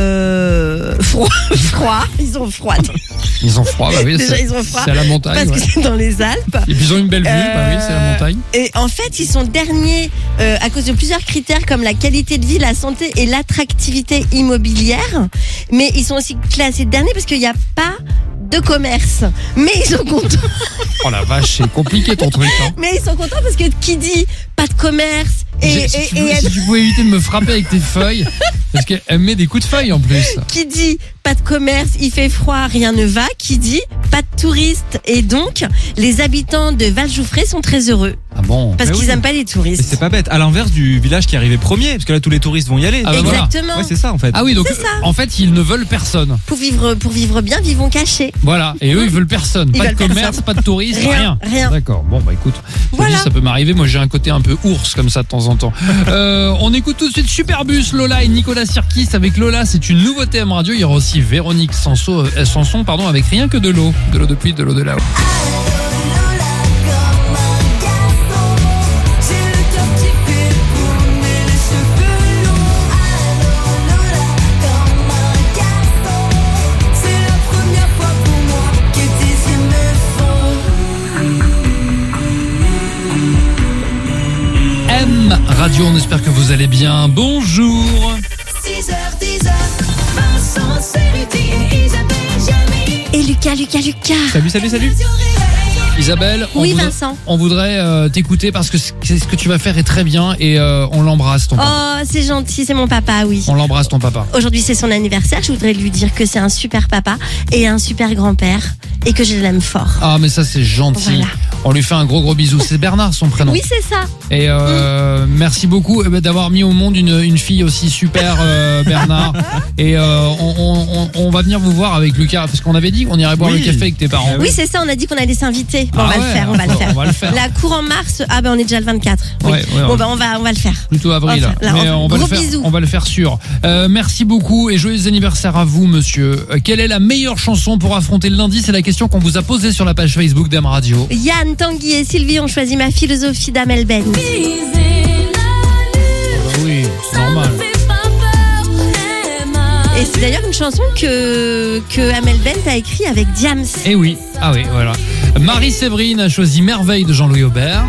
Speaker 3: froid. Ils ont froid.
Speaker 2: Ils ont froid, bah oui.
Speaker 3: Déjà,
Speaker 2: c'est-
Speaker 3: ils ont froid.
Speaker 2: C'est à la montagne.
Speaker 3: Parce que
Speaker 2: ouais.
Speaker 3: c'est dans les Alpes.
Speaker 2: Et puis ils ont une belle vue, bah oui, c'est la montagne.
Speaker 3: Et en fait, ils sont derniers à cause de plusieurs critères comme la qualité de vie, la santé et l'attractivité immobilière. Mais ils sont aussi classés derniers parce qu'il n'y a pas de commerce. Mais ils sont contents.
Speaker 2: Oh la vache, c'est compliqué ton truc. Hein.
Speaker 3: Mais ils sont contents parce que qui dit pas de commerce et
Speaker 2: Si tu pouvais éviter de me frapper avec tes feuilles, parce qu'elle met des coups de feuille en plus.
Speaker 3: qui dit pas de commerce, il fait froid, rien ne va. Qui dit pas de touristes. Et donc, les habitants de Valjoufré sont très heureux.
Speaker 2: Ah bon?
Speaker 3: Parce
Speaker 4: Mais
Speaker 3: qu'ils
Speaker 4: oui.
Speaker 3: aiment pas les
Speaker 4: Et
Speaker 3: touristes.
Speaker 4: c'est pas bête. À l'inverse du village qui est arrivé premier, parce que là tous les touristes vont y aller.
Speaker 2: Ah bah voilà.
Speaker 3: Exactement.
Speaker 4: Ouais, c'est ça en fait.
Speaker 2: Ah oui, donc
Speaker 3: C'est ça.
Speaker 2: en fait, ils ne veulent personne.
Speaker 3: Pour vivre bien, vivons cachés.
Speaker 2: Voilà. Et eux, ils veulent personne.
Speaker 3: Ils
Speaker 2: Pas de
Speaker 3: veulent
Speaker 2: commerce,
Speaker 3: personne.
Speaker 2: pas de tourisme, rien.
Speaker 3: Rien.
Speaker 2: D'accord. Bon, bah écoute, je te
Speaker 3: Voilà.
Speaker 2: dis, ça peut m'arriver. Moi, j'ai un côté un peu ours comme ça de temps en temps. On écoute tout de suite Superbus, Lola et Nicolas Sirkis. Avec Lola, c'est une nouveauté M Radio. Il y aura aussi Véronique Sanson, avec Rien que de l'eau. De l'eau de pluie, de l'eau de là-haut. M Radio, on espère que vous allez bien. Bonjour.
Speaker 1: 6h10, Vincent, Ceruti et Isabelle Jamie.
Speaker 3: Et Lucas.
Speaker 4: Salut.
Speaker 2: Isabelle,
Speaker 3: Oui, Vincent.
Speaker 2: on voudrait t'écouter parce que c'est ce que tu vas faire est très bien et on l'embrasse ton papa.
Speaker 3: Oh, c'est gentil, c'est mon papa, oui.
Speaker 2: On l'embrasse ton papa.
Speaker 3: Aujourd'hui, c'est son anniversaire. Je voudrais lui dire que c'est un super papa et un super grand-père et que je l'aime fort.
Speaker 2: Ah mais ça c'est gentil.
Speaker 3: Voilà.
Speaker 2: On lui fait un gros bisou. C'est Bernard son prénom.
Speaker 3: Oui, c'est ça.
Speaker 2: Et merci beaucoup d'avoir mis au monde une fille aussi super, Bernard. Et on va venir vous voir avec Lucas parce qu'on avait dit qu'on irait boire
Speaker 4: Oui.
Speaker 2: le café avec tes parents.
Speaker 3: Oui, c'est ça. On a dit qu'on allait s'inviter. Bon,
Speaker 2: Ah
Speaker 3: on va
Speaker 2: ouais,
Speaker 3: le faire.
Speaker 2: on va le faire.
Speaker 3: La cour en mars. Ah ben, on est déjà le 24. Oui.
Speaker 2: Ouais,
Speaker 3: Bon ben, on va le faire.
Speaker 2: Plutôt avril.
Speaker 3: Enfin, là,
Speaker 2: Mais on va
Speaker 3: gros
Speaker 2: le faire.
Speaker 3: bisous.
Speaker 2: On va le faire sûr. Merci beaucoup et joyeux anniversaire à vous, monsieur. Quelle est la meilleure chanson pour affronter le lundi? C'est la question qu'on vous a posée sur la page Facebook d'M Radio.
Speaker 3: Yann, Tanguy et Sylvie ont choisi Ma philosophie d'Amel Ben.
Speaker 2: Oui, c'est normal.
Speaker 3: Et c'est d'ailleurs une chanson que Amel Ben a écrit avec Diams.
Speaker 2: Et oui. Ah oui, voilà. Marie-Séverine a choisi Merveille de Jean-Louis Aubert.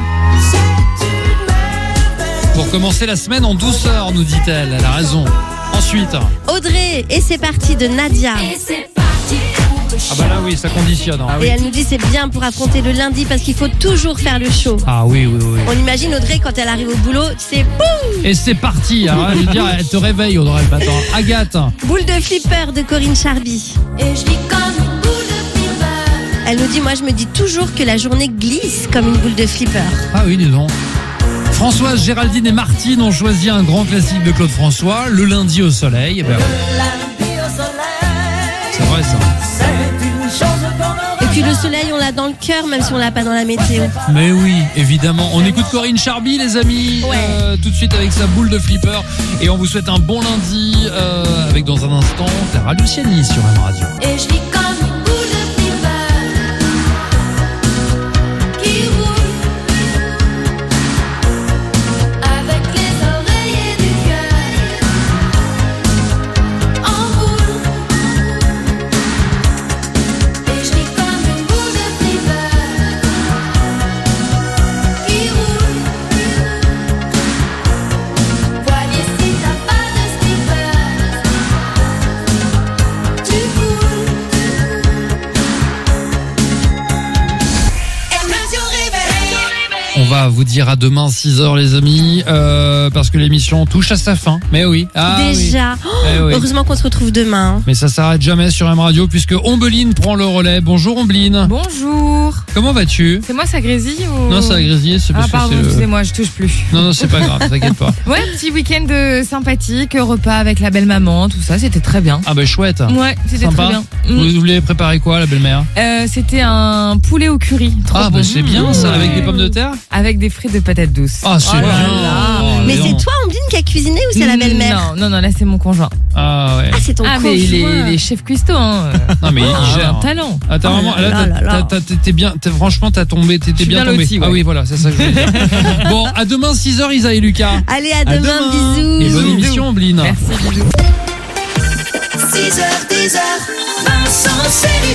Speaker 2: Pour commencer la semaine en douceur, nous dit-elle. Elle a raison. Ensuite.
Speaker 3: Audrey, et c'est parti de Nadia.
Speaker 2: Ah bah là oui, ça conditionne. Hein.
Speaker 3: Et elle nous dit c'est bien pour affronter le lundi parce qu'il faut toujours faire le show.
Speaker 2: Ah oui.
Speaker 3: On imagine Audrey quand elle arrive au boulot, c'est boum.
Speaker 2: Et c'est parti. Hein. Je veux dire, elle te réveille Audrey le matin. Agathe.
Speaker 3: Boule de flipper de Corinne Charby.
Speaker 1: Et je vis comme une boule de flipper.
Speaker 3: Elle nous dit moi je me dis toujours que la journée glisse comme une boule de flipper.
Speaker 2: Ah oui, dis donc. Françoise, Géraldine et Martine ont choisi un grand classique de Claude François, Le lundi au soleil. Eh ben, c'est vrai ça.
Speaker 3: Et puis le soleil on l'a dans le cœur même si on l'a pas dans la météo.
Speaker 2: Mais oui, évidemment. On écoute Corinne Charby, les amis,
Speaker 3: Ouais.
Speaker 2: tout de suite avec sa boule de flipper. Et on vous souhaite un bon lundi avec dans un instant Clara Luciani sur M Radio.
Speaker 1: Et je vis comme une boule de flipper qui roule avec les oreillers du cœur en boule. Et je vis comme une boule de flipper qui roule. Voyez si t'as pas de slipper, tu coules. M Radio réveil.
Speaker 2: On va vous dire à demain 6h les amis, parce que l'émission touche à sa fin. Mais oui. Ah,
Speaker 3: Déjà.
Speaker 2: oui.
Speaker 3: Oh,
Speaker 2: Eh oui.
Speaker 3: heureusement qu'on se retrouve demain.
Speaker 2: Mais ça s'arrête jamais sur M Radio puisque Ombeline prend le relais. Bonjour Ombeline.
Speaker 11: Bonjour.
Speaker 2: Comment vas-tu?
Speaker 11: C'est moi, ça grésille ou...
Speaker 2: Non, ça a grésillé, c'est parce
Speaker 11: Ah pardon,
Speaker 2: que c'est le...
Speaker 11: excusez-moi, je touche plus.
Speaker 2: Non, c'est pas grave, t'inquiète pas.
Speaker 11: Ouais, petit week-end sympathique, repas avec la belle maman, tout ça, c'était très bien.
Speaker 2: Ah bah chouette.
Speaker 11: Ouais, c'était
Speaker 2: Sympa.
Speaker 11: très bien.
Speaker 2: Vous lui avez préparé quoi, la belle-mère?
Speaker 11: C'était un poulet au curry. Trop
Speaker 2: Ah
Speaker 11: bon.
Speaker 2: bah c'est bien ça, avec
Speaker 11: Ouais.
Speaker 2: des pommes de terre?
Speaker 11: Avec des frites de patates douces.
Speaker 2: Ah c'est
Speaker 11: Oh là
Speaker 2: bien.
Speaker 11: là.
Speaker 2: Oh,
Speaker 3: Mais
Speaker 2: dis
Speaker 3: c'est
Speaker 2: donc.
Speaker 3: toi Ombline qui a cuisiné ou c'est la belle-mère?
Speaker 11: Non, là c'est mon conjoint.
Speaker 2: Ah ouais.
Speaker 3: Ah, c'est ton
Speaker 11: Ah,
Speaker 3: conjoint.
Speaker 11: mais il est chef cuistot, hein.
Speaker 2: Non mais il gère.
Speaker 11: Un talent.
Speaker 2: Ah, t'as vraiment, là, t'es bien, franchement, t'étais bien tombé.
Speaker 11: loti, ouais.
Speaker 2: Ah oui, voilà, c'est ça que je voulais dire. Bon, à demain 6h, Isa et Lucas.
Speaker 3: Allez, à demain, bisous.
Speaker 2: Et bonne émission, Blin.
Speaker 11: Merci, bisous.
Speaker 1: 6h, 10h, Vincent, c'est